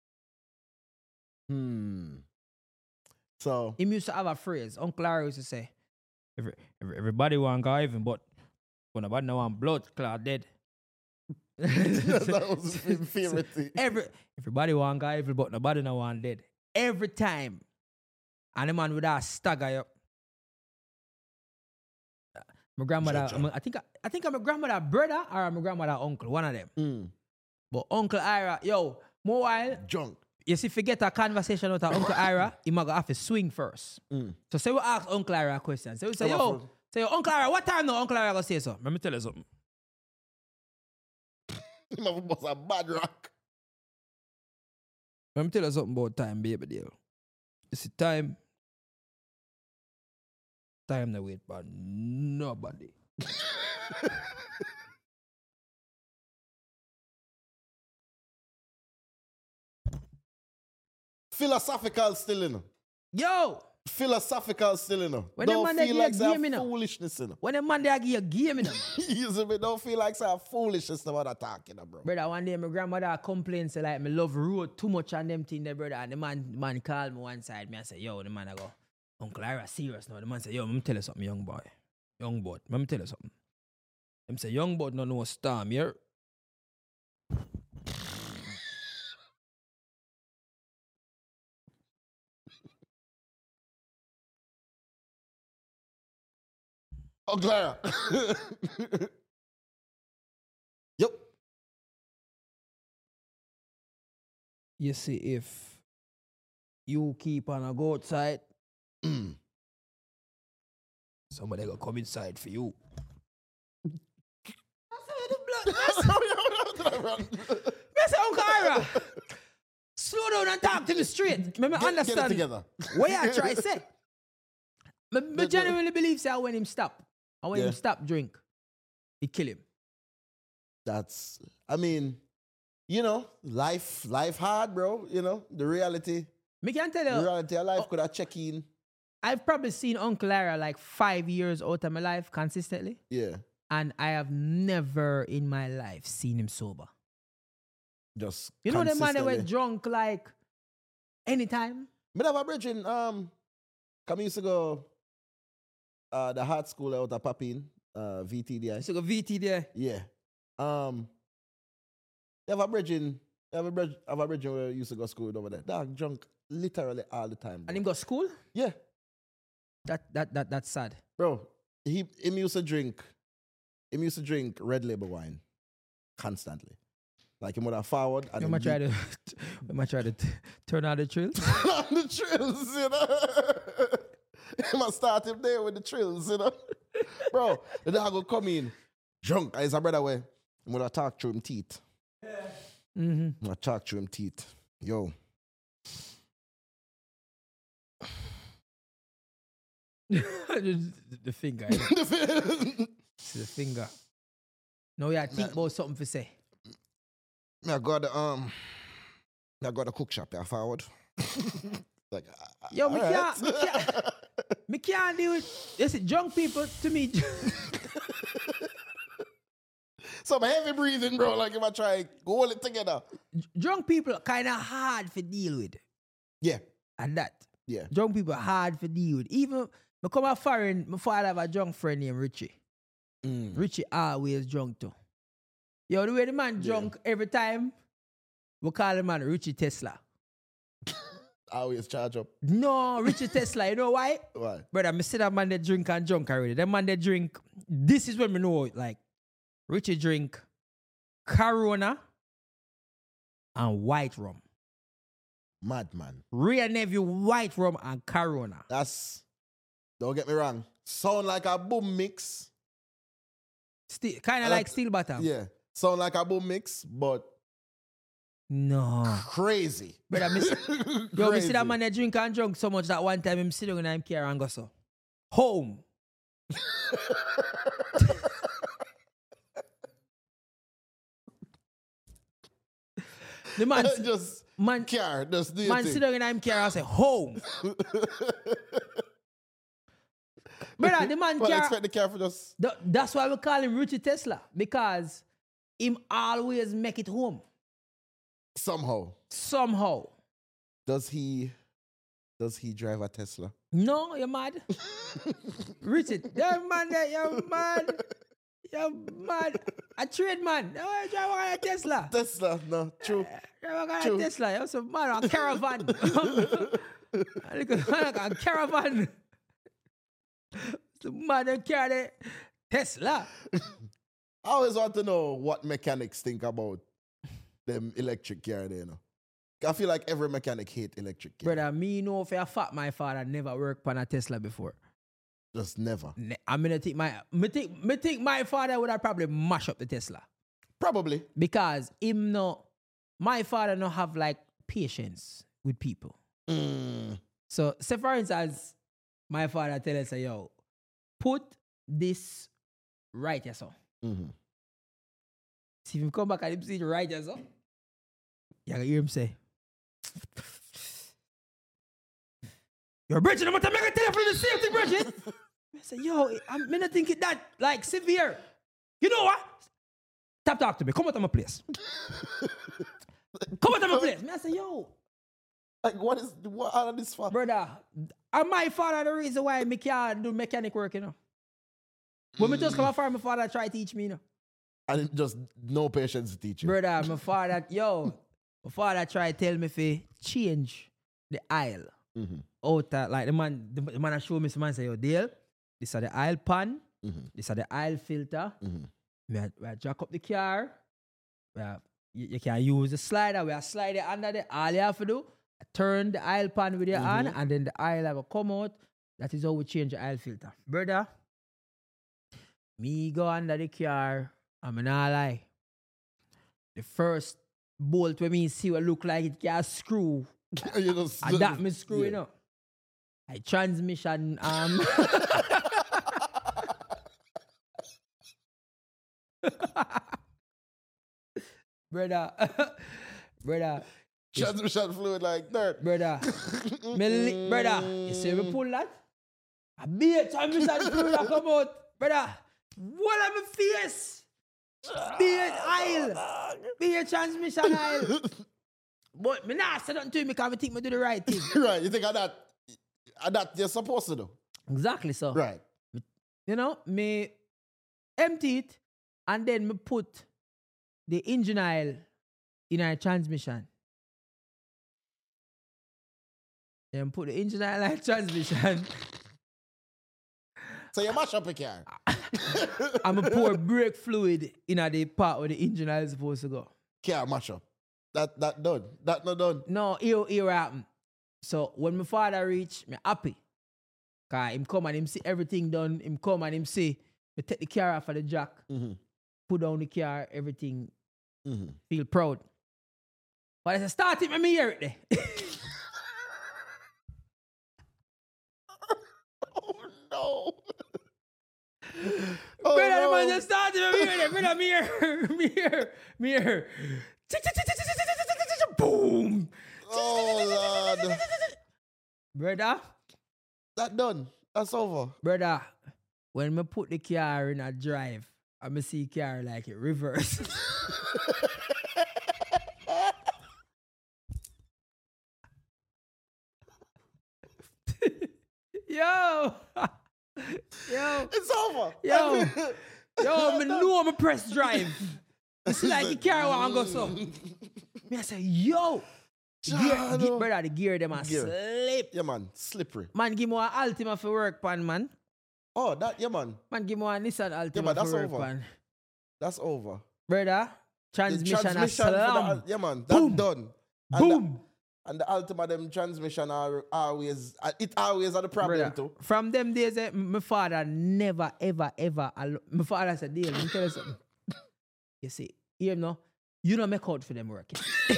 hmm. So He used to have a phrase. Uncle Ira used to say, Every, every, everybody want go heaven, but when nobody no want blood clot dead. that was his favorite thing. Every, everybody want go heaven, but nobody no want dead. Every time. And the man with that stagger up. My grandmother, Judge, I think I think I'm a grandmother brother or my grandmother uncle, one of them. Mm. But Uncle Ira, yo, more while, Drunk. you see, forget a conversation with Uncle Ira, he might have to swing first. Mm. So say we ask Uncle Ira a question. So we say, Come yo, on, fool. say, yo, Uncle Ira, what time now Uncle Ira gonna say so? Let me tell you something. Him have bust a bad rock. Let me tell you something about time, baby deal. You see, time, time no wait for nobody. Philosophical still, you know. Yo, philosophical still, you know. When them don't man they feel give like you some game, you know. foolishness, you know. When the man they give you a game, you know. You see me? Don't feel like some foolishness about attack, you know, bro. Brother, one day my grandmother complained, say like, me love road too much on them thing there, brother. And the man, man called me one side, me and say, yo, the man I go, Uncle Ira, serious now. The man say, yo, let me tell you something, young boy. Young boy, let me tell you something. Them say, young boy no know storm, here. Oh, Clara. Yep. You see, if you keep on a go outside, Mm. somebody gonna come inside for you. That's I say, Uncle Ira, slow down and talk to me straight. Let me Get, understand get it together. what I try to say. I the- genuinely believe say when him stop, and when Yeah. him stop drink, he kill him. That's, I mean, you know, life, life hard, bro. You know, the reality, Me can tell the you, reality of life oh. could have check in. I've probably seen Uncle Ira like five years out of my life consistently, Yeah. and I have never in my life seen him sober. Just You know the man that were consistently. drunk like anytime? Me have a bridging, um, come used to go uh the hard school out of Papin, uh V T D I. I took a V T there. Yeah. Um they have a bridging, they have a bridge have a bridging where I used to go school over there. Dog drunk literally all the time. And Bro. him go school? Yeah. That that that that's sad. Bro, he him used to drink, him used to drink red label wine constantly. Like him would have forward and You then might try deep- to you might try to t- turn out the trail. on the trills, you know. He must start him there with the trills, you know. Bro, the dog will come in drunk. He's a brother way. I'm gonna talk through him teeth. Mm-hmm. I'm gonna talk through him teeth. Yo. the, the finger. you know. It's the finger. No, yeah, think about something to say. I got the um I got the cook shop there forward. Like uh, Yo, me all can't, me can't, me can't deal with. You see, drunk people to me. Some heavy breathing, bro. Like if I try hold it together. drunk people kind of hard to deal with, Yeah, and that yeah. drunk people hard to deal with. Even me come a foreign, my father have a drunk friend named Richie. Mm. Richie always drunk too. Yo, the way the man drunk every time, we call the man Richie Tesla. I always charge up. No, Richie Tesla. You know why? Why? Brother, me see that man they drink and drunk already. That man they drink. This is when me know like Richie drink Corona and white rum. Madman. Real Navy white rum and Corona. That's, don't get me wrong. Sound like a boom mix. Still, kind I of like- like steel bottom. Yeah. Sound like a boom mix, but No. crazy. Brother, me see, yo, me see that Crazy. man they drink and drunk so much that one time him sitting in him car and go so. Home. The man, just man, care. Just do your man thing. sit down in him car and say, home. Brother, the man Well, car, expect the care for just th- that's why we call him Richie Tesla. Because him always make it home. somehow. Somehow. Does he does he drive a Tesla? No, you're mad. Richie, you're mad, you're mad. You're mad. A trade man. No, I drive a Tesla. Tesla, no, true. Drive a True. Tesla. You're so mad. A caravan. Look at a caravan. The man that carry Tesla. I always want to know what mechanics think about them electric car there, you know. I feel like every mechanic hate electric car. Brother, me know if I fat my father never worked on a Tesla before. Just never. Ne- I'm gonna think my me think, me think my father would have probably mash up the Tesla. Probably. Because him no my father no have like patience with people. Mm. So say for instance, my father tell us, say, yo, put this right here, so. Mm-hmm. See if him come back and him see it right here, so. You can hear him say. Yo, Bridget, I'm gonna make a telephone the same thing, Bridget. I said, yo, I'm me not think it that like severe. You know what? Stop talk to me. Come out of my place. Come out of my place. Me I say, yo. Like, what is, what are this for? Brother, and my father the reason why me can't do mechanic work, you know. When mm. me just come from my father try to teach me, you know. And just no patience to teach you. Brother, my father, yo, my father try to tell me to change the aisle. Mm-hmm. Out uh, like the man, the, the man show me some man say, yo, Dale, this are the aisle pan, mm-hmm. this are the aisle filter. Mm-hmm. We are, we are jack up the car. We are, you, you can use the slider. We are slide it under the all you have to do. Turn the aisle pan with your mm-hmm. hand, and then the aisle will come out. That is how we change the aisle filter. Brother, me go under the car, I'm not lie. The first bolt when me see what look like it can screw. You just, and that me screw, yeah. you know. Like transmission, um... brother, brother. Transmission fluid like dirt. Brother, me li- brother, you see me pull that? I be a transmission fluid that come out. Brother, what am my face? Be an aisle. Be a transmission aisle. But me not say nothing to you because I think me do the right thing. Right, you think of that, of that you're supposed to do. Exactly so. Right. You know, me empty it and then me put the engine oil in a transmission. Then put the engine oil in a transmission. So you mash up a car. I'm going to pour brake fluid in a the part where the engine oil is supposed to go. Car mash up. That that done. That not done. No, here, here happen. So when my father reach, me happy. Cause him come and him see everything done. Him come and him see, me take the car off of the jack, mm-hmm. put down the car, everything. Mm-hmm. Feel proud. But I said, start it, let me hear it there. Oh no. Oh, brother, no. The man just started, let me hear it. Brother, me hear, me hear, me hear. Boom. Oh Lord. Brother. That done. That's over. Brother, when me put the car in a drive, I me see car like it reverse. Yo. Yo. It's over. Yo. Yo, me know I'm a press drive. It's like the car want go so. Me I say, yo. Gear, gear, brother, the gear them a slip. Yeah, man. Slippery. Man, give me one Altima for work pan, man. Oh, that, yeah, man. Man, give me one Nissan Altima yeah, man, that's for work over. pan. That's over. Brother, transmission, transmission a slam. The, yeah, man. That's Boom. done. And Boom. The, and the Altima, them transmission are always, it always are the problem brother, too. From them days, eh, my father never, ever, ever, allo- my father said, Dale, let me tell you something. You see, you know, you don't make out for them working.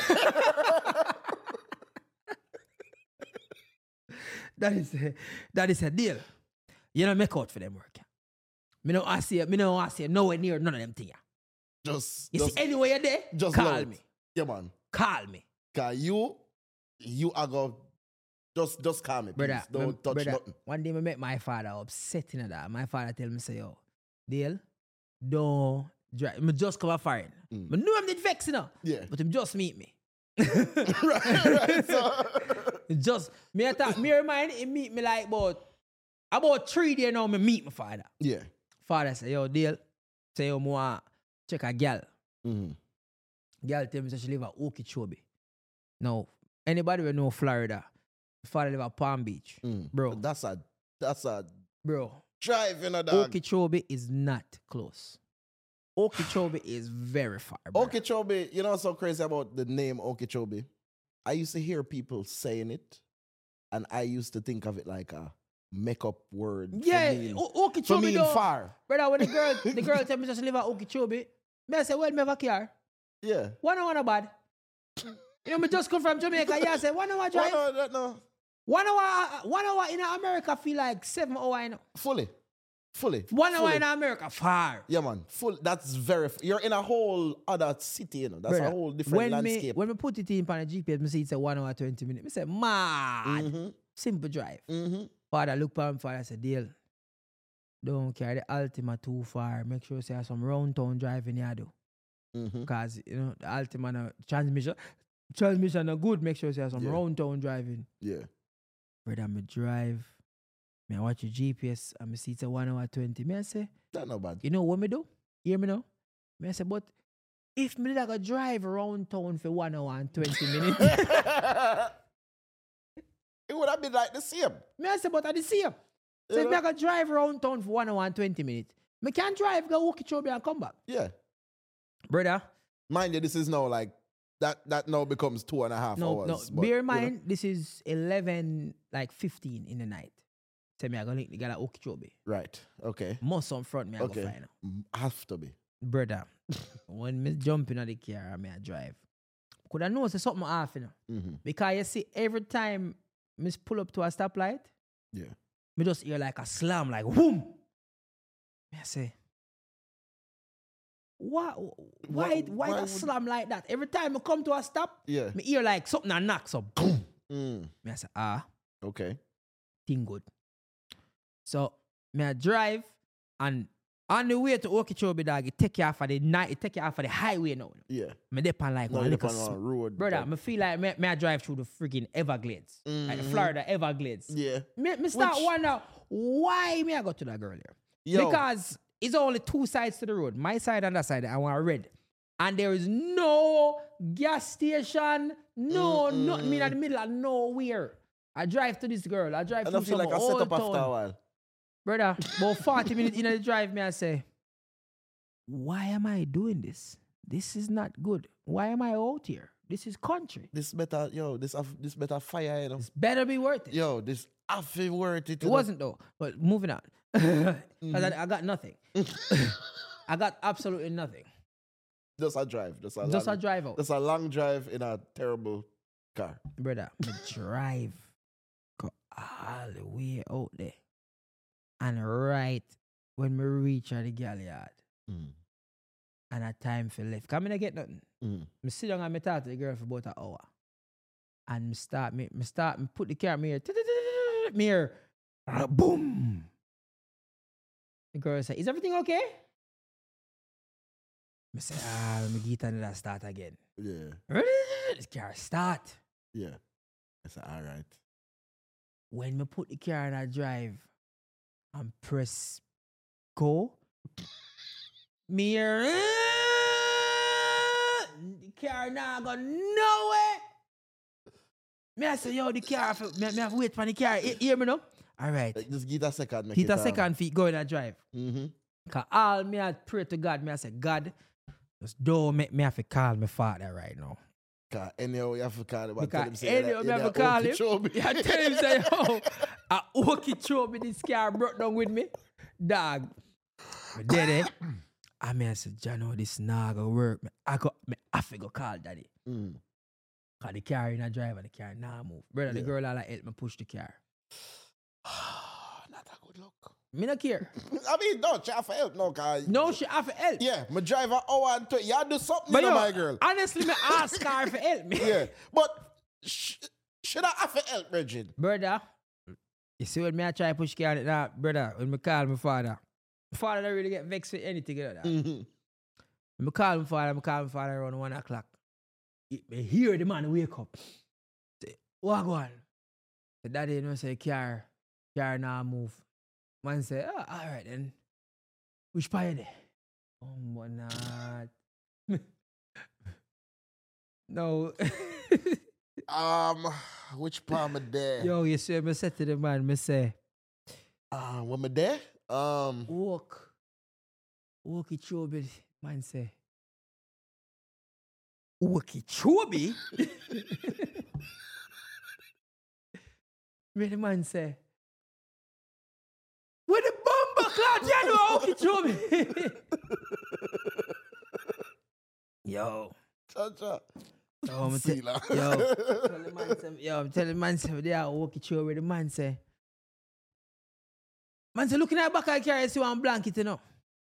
That is a, that is a deal. You don't make out for them work. Me no I see me no I see nowhere near none of them things. Just you just, see anywhere you're there, just call loud. me. Yeah, man. Call me. Cause you you are go just just call me. Brother, please. Don't my, touch brother, nothing. One day I met my father upset in that. My father tell me say, yo, Dale, don't drive. Me just come foreign. Mm. But know I'm not vexed, you know. Yeah. But him just meet me. right, right. So just me I thought me remind him meet me like about about three days now me meet my father. Yeah. Father say, yo, Dale, say yo more check a girl. Mm-hmm. Girl tell me say she live at Okeechobee. Now, anybody will know Florida. Father live at Palm Beach. Mm. Bro. That's a that's a bro. drive in a dog. Okeechobee is not close. Okeechobee is very far, bro. Okeechobee, you know what's so crazy about the name Okeechobee? I used to hear people saying it, and I used to think of it like a make-up word. Yeah, for mean, o- Okeechobee for mean though. far. Brother, when the girl, the girl tell me she live at Okeechobee, me I say, well, me have a car. Yeah. One hour not bad. You know, me just come from Jamaica. Yeah, I say one hour drive. One hour, no. One hour, one hour in America feel like seven hours. You know? Fully. Fully. One Fully. hour in America, far. Yeah, man. Full. That's very. F- You're in a whole other city, you know. That's Brother, a whole different when landscape. Me, when we put it in on the G P S, me see it's a one hour twenty minutes. Me say, man, mm-hmm. simple drive. Mm-hmm. Father look for him, father said, Dale, don't carry the Altima too far. Make sure you say some round town driving you do. Mm-hmm. Because, you know, the Altima no, transmission, transmission are good. Make sure you say some Yeah. round town driving. Yeah. Brother, me drive. Me I watch your G P S and me see it's a one hour twenty. Me I say, That's not bad. you know what me do? Hear me now? Me I say, but if me like a drive around town for one hour and twenty minutes, It would have been like the same. me I say, but I the same. So You if me know? like a drive around town for one hour and twenty minutes, me can drive, go walk it through and come back. Yeah. Brother, Mind you, this is now like that that now becomes two and a half no, hours. no. but, Bear in you know, mind, this is eleven, like fifteen in the night. Tell me I go link the guy at Okeechobee. Right. Okay. Most on front me I Okay. go find out. Mm, Have to be. Brother, when me jump in the car and me I drive, could I know say something off, you know? Mm-hmm. Because you see, every time me pull up to a stoplight, Yeah. me just hear like a slam, like boom. Me I say, why, why, why, why that would- slam like that? Every time I come to a stop, Yeah. me hear like something a knock, so boom. Mm. Me I say, ah, Okay. thing good. So me I drive and on the way to Okeechobee, dog, it take you off of the night, it take you off of the highway now. Yeah. Me dip on like No, one you little dip on sm- a road. brother, type. me feel like me, me I drive through the freaking Everglades, like the Mhm. Florida Everglades. Yeah. Me, me start Which- wonder why me I got to that girl here. Yo. Because it's only two sides to the road, my side and that side. I want red, and there is no gas station, no Mm-mm. nothing. Me in the middle of nowhere. I drive to this girl. I drive I to don't feel some like I old set up after a town. while. Brother, about forty minutes in the drive, me I say, why am I doing this? This is not good. Why am I out here? This is country. This better, yo, this have, this better fire, you know. It's better be worth it. Yo, this half worth it. It wasn't though. But moving on. Because I, I got nothing. I got absolutely nothing. Just a drive. Just a Just long, a drive out. Just a long drive in a terrible car. Brother, me drive. Go all the way out there. And right when we reach at the gal yard, Mm. and a time for left. Come in and get nothing. Mm. Me sit down and me talk to the girl for about an hour. And me start, me, me start, me put the car mirror, mirror, boom. The girl say, is everything okay? Me say, ah, let me get another start again. Yeah. This car start. Yeah. I said, all right. When me put the car in a drive and press go, me hear, the car now go nowhere. Me I say, yo, the car, me, me have to wait for the car. He- Hear me now? All right. Like, just give it a second. Make Hit it a second feet, go in a drive. Mm-hmm. Cause all me I pray to God, me I say, God, just don't make me have to call my father right now. Cause anyhow, you have to call him. and tell him, Because say, anyhow, "Yeah, me have yeah, to call him. Okeechobee." Yeah, tell him say, yo, I Okeechobee this car brought down with me. Dog. Me dead eh? I mean I said, Jano, this nah go work. Me, I go me have to go call daddy. Mm. Cause the car in a drive and the car nah move. Brother, the Yeah. girl all like help me push the car. Not a good look. Me not care. I mean, no, she have to help, no, cause No, she have to help. yeah, my driver hour and twenty. You do something, But you know, yo, my girl. honestly, me ask her for help me. Yeah, but sh- should I have to help, Bridget? Brother, you see when me I try to push car on it now, brother, when me call my father, my father don't really get vexed with anything like that. Mm-hmm. When me call my father, I call my father around one o'clock. He- Me hear the man wake up. Say, what go on? The daddy, you know, say, car, car now move. Man say, oh, all right then. Which part you there? Oh, my not. No. Um, which part am I there? Yo, you see, me say to the man, me say, Uh, when am I there? Um, walk. Walk it through, baby. Man say, walk it through, baby. Me the man say, where the bomber cloud, you know, walk it through, me. Yo. cha-cha. Yo, I'm See, te- la. yo, tell the man say, yo, I'm telling the man say, they are walk it through where the man say. Man say, looking at the back of the car, you see one blanket, you know.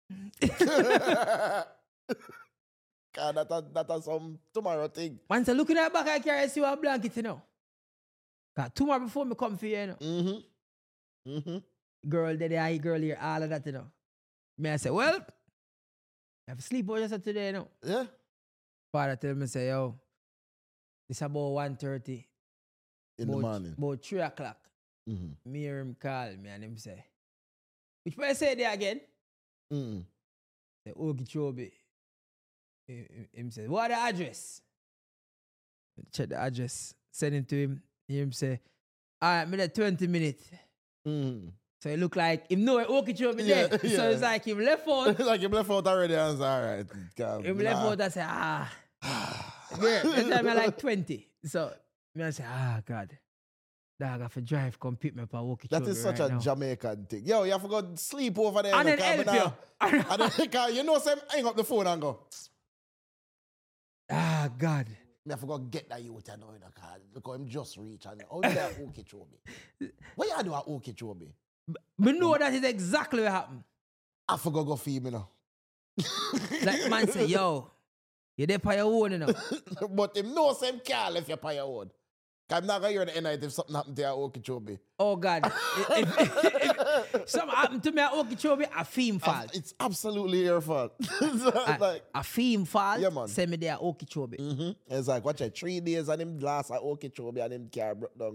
God, that, that, that is some tomorrow thing. Man say, looking at the back of the car, you see one blanket, you know. Cause two more before me come for you, you know. Mm-hmm. Mm-hmm. Girl, there, I girl here, all of that, you know. Me, I say, well, I have to sleep over just today, you know. Yeah. Father tell me, say, yo, it's about one thirty. In the morning. About three o'clock. Mm-hmm. Me hear him call me and him say, which way I say there again? Mm-hmm. Say, Okeechobee. Him, him say, what the address? Check the address. Send it to him. Him say, all right, me there twenty minutes. Mm-hmm. So it look like him know Okeechobee Yeah, there. yeah. So it's like him left out. Like him left out already. I was all right. Calm. Him Nah. left out and say, ah. Yeah, that time I like twenty. So me I say, ah, God. Dog, I have to drive, come pick me up at Okeechobee That is such right a now. Jamaican thing. Yo, you have to go sleep over there. And you then know, help you. and then, and then, you know, say, hang up the phone and go, Ah, God. me have to go get that youth and know, you know, cause look how him just reach and how you at Okeechobee? What you do at Okeechobee? Me know that is exactly what happened. I forgot go feed me now. Like man say, yo, you there by your own, you know. But him know same car if you're by your own. Cause I'm not gonna hear the end night if something happened to you at Okeechobee. Oh God. if, if, if, if something happened to me at Okeechobee, a theme fault. It's absolutely your fault. A, like, a theme fault, Yeah, man. send me there at Okeechobee. mm-hmm. It's like, watch it, three days and him last at Okeechobee and him car broke down.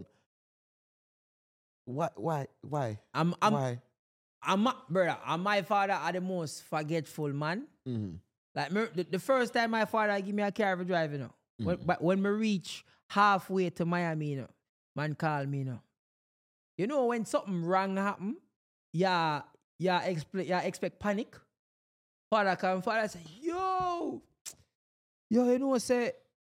Why? Why? Why? I'm, I'm, Why? I'm, my- brother, and my father are the most forgetful man. Mm-hmm. Like me, the, the first time my father give me a car for drive, you know. When, but when me reach halfway to Miami, you know, man call me, you know. You know when something wrong happen, yeah, yeah, expect, yeah, expect panic. Father come, father say, yo, yo, you know, say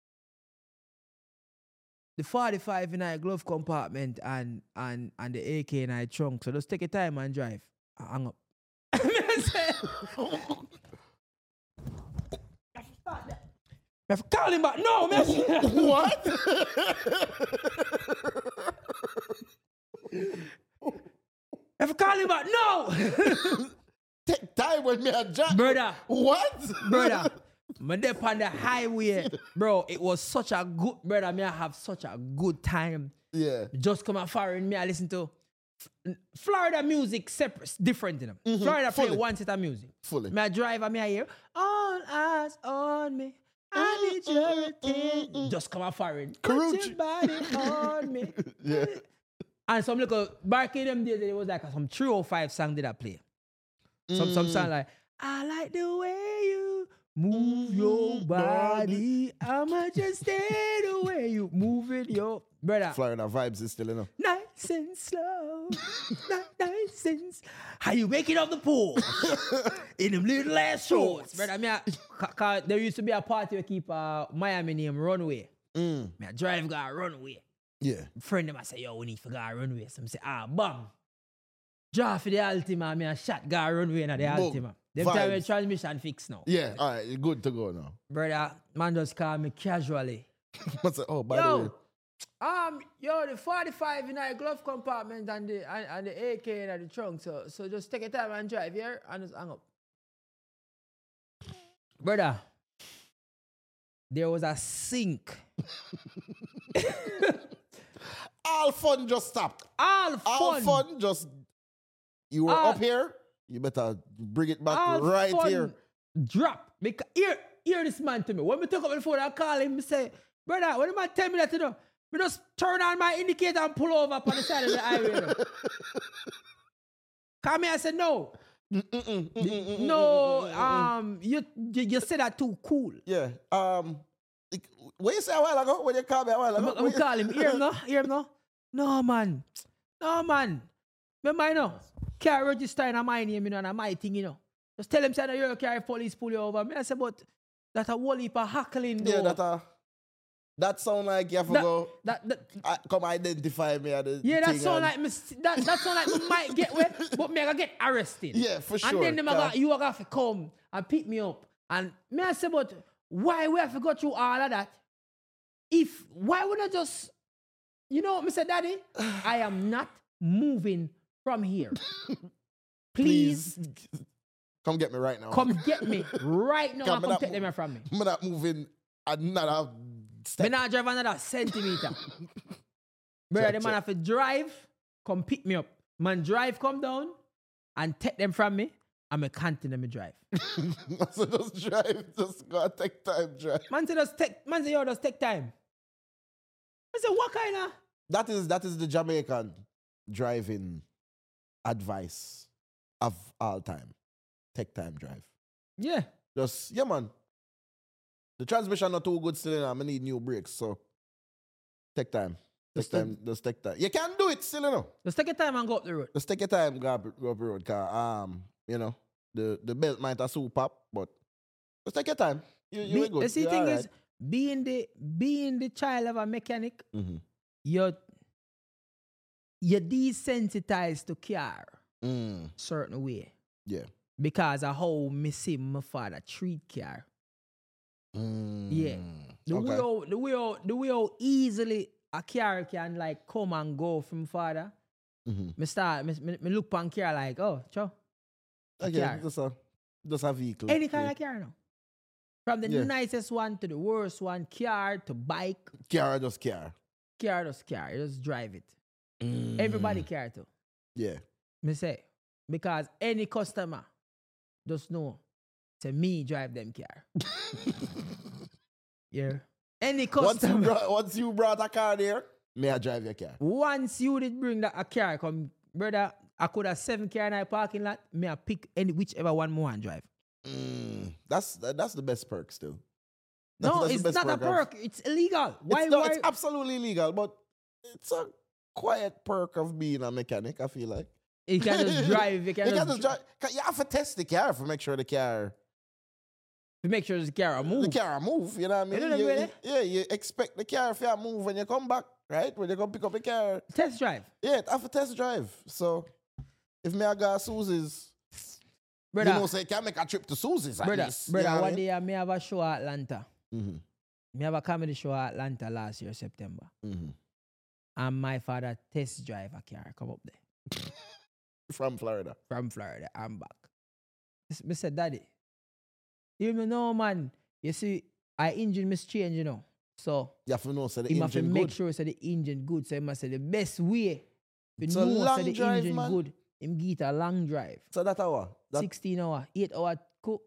the forty-five in our glove compartment and and and the A K in our trunk. So just take your time and drive. I hang up. I say, I have to call him back. No, man. What? I have to call him back. No. Take time with me and Jack. Brother. What? Brother. Man, there on the highway, bro. It was such a good, brother. Me, I have such a good time. Yeah. Just come out foreign. Me, I listen to Florida music separate, different, you know. Mhm, Florida play fully. one set of music. Fully. Me, I drive and me, I hear all eyes on me. I need your attention. Just come out foreign. Put Karuchi. your body on me. Yeah. And some little back in them days, it was like some three oh five song did I play. Some some Mm. song like I like the way you move your body. I'ma just stay the way you move it, yo. Brother. Florida vibes is still enough. Nice and slow. Ni- nice and s- How you making up the pool? In them little ass shorts. Brother, I mean, I, ca- ca- there used to be a party we keep uh, Miami name Runway. Mm. Me, I drive got Runway. Yeah. Friend them I say, yo, we need to go Runway. Some say, ah, bam. Draw for the Altima, me a shot go Runway in the Boom. Altima. Them time when Vibes. transmission fix now. Yeah. All right. You're good to go now. Brother, man just call me casually. I said, oh, by the way. Yo, um, yo, the forty-five in the glove compartment and the and, and the A K in the trunk. So so just take your time and drive here and just hang up. Brother, there was a sink. All fun just stopped. All fun. All fun just. You were All- up here. You better bring it back All right fun here. Drop. Because hear, hear this man to me. When we talk on the phone, I call him and say, brother, when the man tell me that, you know, we just turn on my indicator and pull over up on the side of the highway. You know. Come here, I said, no. No, um, you, you you said that too cool. Yeah. Um. like, What you say a while ago? When you called me a while I'm, ago? I'm what you- call him. Hear him no? Hear him no? No, man. No, man. Remember, I know. Car register in my name, you know, and my thing, you know. Just tell him, say, that you're a car, police pull you over. Me, I say, but that a whole heap of hackling, though. Yeah. That uh. That sound like you have to That- go. that, that, I, come identify me. At the yeah, that thing sound and- like me, that, that sound like me might get wet, but me I gonna get arrested. Yeah, for sure. And then them a Cause- go, you are gonna have to come and pick me up. And me I say, but why we have to go through all of that? If why would I just, you know what me say, Daddy? I am not moving from here. Please, Please. Come get me right now. come get me right now Come, and me come not take move- them from me. I'm not moving another Me step. not drive another centimeter. Brother, Check, the man check. have to drive, come pick me up. Man drive, come down, and take them from me, and me continue me drive. So just drive, just go and take time drive. Man say just take, man say yo, just take time. I say, what kind of? That is that is the Jamaican driving advice of all time. Take time drive. Yeah. Just yeah, man. The transmission not too good still, you know, I need new brakes, so take time. Take Just take- time. Just take time. You can do it still, you know. Just take your time and go up the road. Just take your time, go up, go up the road, cause um, you know, the, the belt might have so pop, but just take your time. You you Be, ain't good. the see You thing alright. is, being the being the child of a mechanic, Mhm. you're you're desensitized to car Mm, certain way yeah. because of how me see my father treat car. Mm, Yeah. The way okay. how, the way how, the way how easily a car can like come and go from father. Mhm. Me start me, me, me look on car like, oh, cho. a Okay, car. just a just a vehicle. Any kind yeah. of car now. From the Yeah. nicest one to the worst one, car to bike, Car, just car. car just car, you just drive it. Mm, Everybody car too. Yeah. Me say, because any customer just know, say me drive them car. Yeah. Any Once you, customer. brought, once you brought a car there, may I drive your car? Once you did bring that a car, come, brother, I could have seven car in my parking lot. Me I pick any whichever one more and drive. Mm, that's that's the best perk still. That's- No, that's the it's best not a of- perk. It's illegal. Why? It's, no, why? it's absolutely legal, but it's a quiet perk of being a mechanic, I feel like. You can just drive. You can You just, can just drive. Can- You have to test the car to make sure the car to make sure the car move. the car move. You know what I mean? You know You- them you- yeah, you expect the car to move when you come back, right? When you come pick up the car. Test drive, Yeah, it have a test drive. So if me I go Susie's, brother. you know, say can make a trip to Susie's. At brother, least, brother. you know One what I mean? day I may have a show at Atlanta. Mm-hmm. Me have a comedy show at Atlanta last year, September. Mm-hmm. And my father test drive a car, come up there From Florida. from Florida. I'm back. I said, Daddy, you know, man, you see, I engine must change, you know. So You have to know, so the he must engine make good. sure say the engine good. So he must say the best way to It's a know long say the drive, engine man. good. Him get a long drive. So that hour. That, sixteen hour, eight hour cook.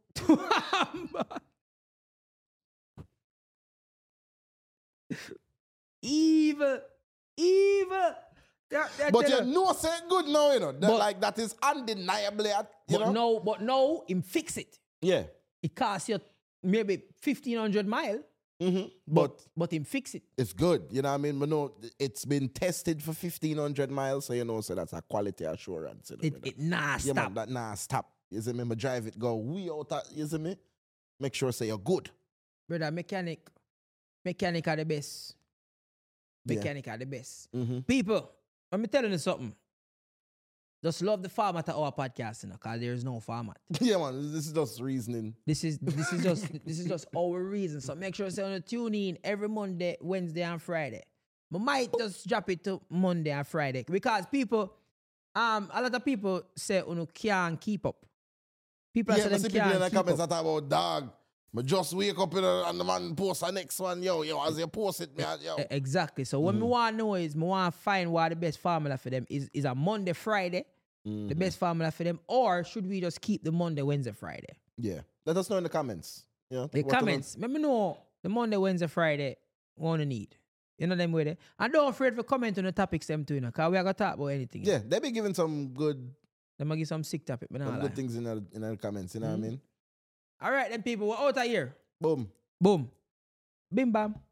Evil. Evil. That- that but tell you know, say it good now, you know. That, But- like that is undeniably, uh, you But know. no, but no, him fix it. Yeah. It costs you maybe fifteen hundred mile, Mm-hmm. But but him fix it. it's good. You know what I mean? But no, it's been tested for fifteen hundred miles, so you know, so that's a quality assurance. You know, It, brother. it nah yeah, stop. man, that nah stop. You see me? Me drive it, go we out. At, you see me? Make sure say you're good. Brother, mechanic. Mechanic are the best. Yeah. Mechanic are the best. Mm-hmm. People, let me telling you something. Just love the format of our podcast, you know, because there is no format. Yeah, man. This is just reasoning. This is this is just this is just our reason. So make sure you say tune in every Monday, Wednesday, and Friday. We might just drop it to Monday and Friday because people, um, a lot of people say you know, can't keep up. People Yeah, say I them see people in can't the keep comments up. that talk about dog. I just wake up you know, and the man post the next one. Yo, yo, as you post it, me, yo. E- Exactly. So what me want to know is me want to find what the best formula for them is. Is a Monday, Friday, the best formula for them, or should we just keep the Monday, Wednesday, Friday? Yeah. Let us know in the comments. Yeah. The comments. Let me know the Monday, Wednesday, Friday want to need. You know them way there. And don't afraid to comment on the topics them too, you know, because we are going to talk about anything. Yeah, they be giving some good, They might give some sick topic, but some not good lie. things in the, in the comments. You know what I mean? All right, then people, we're out of here. Boom. Boom. Bim bam.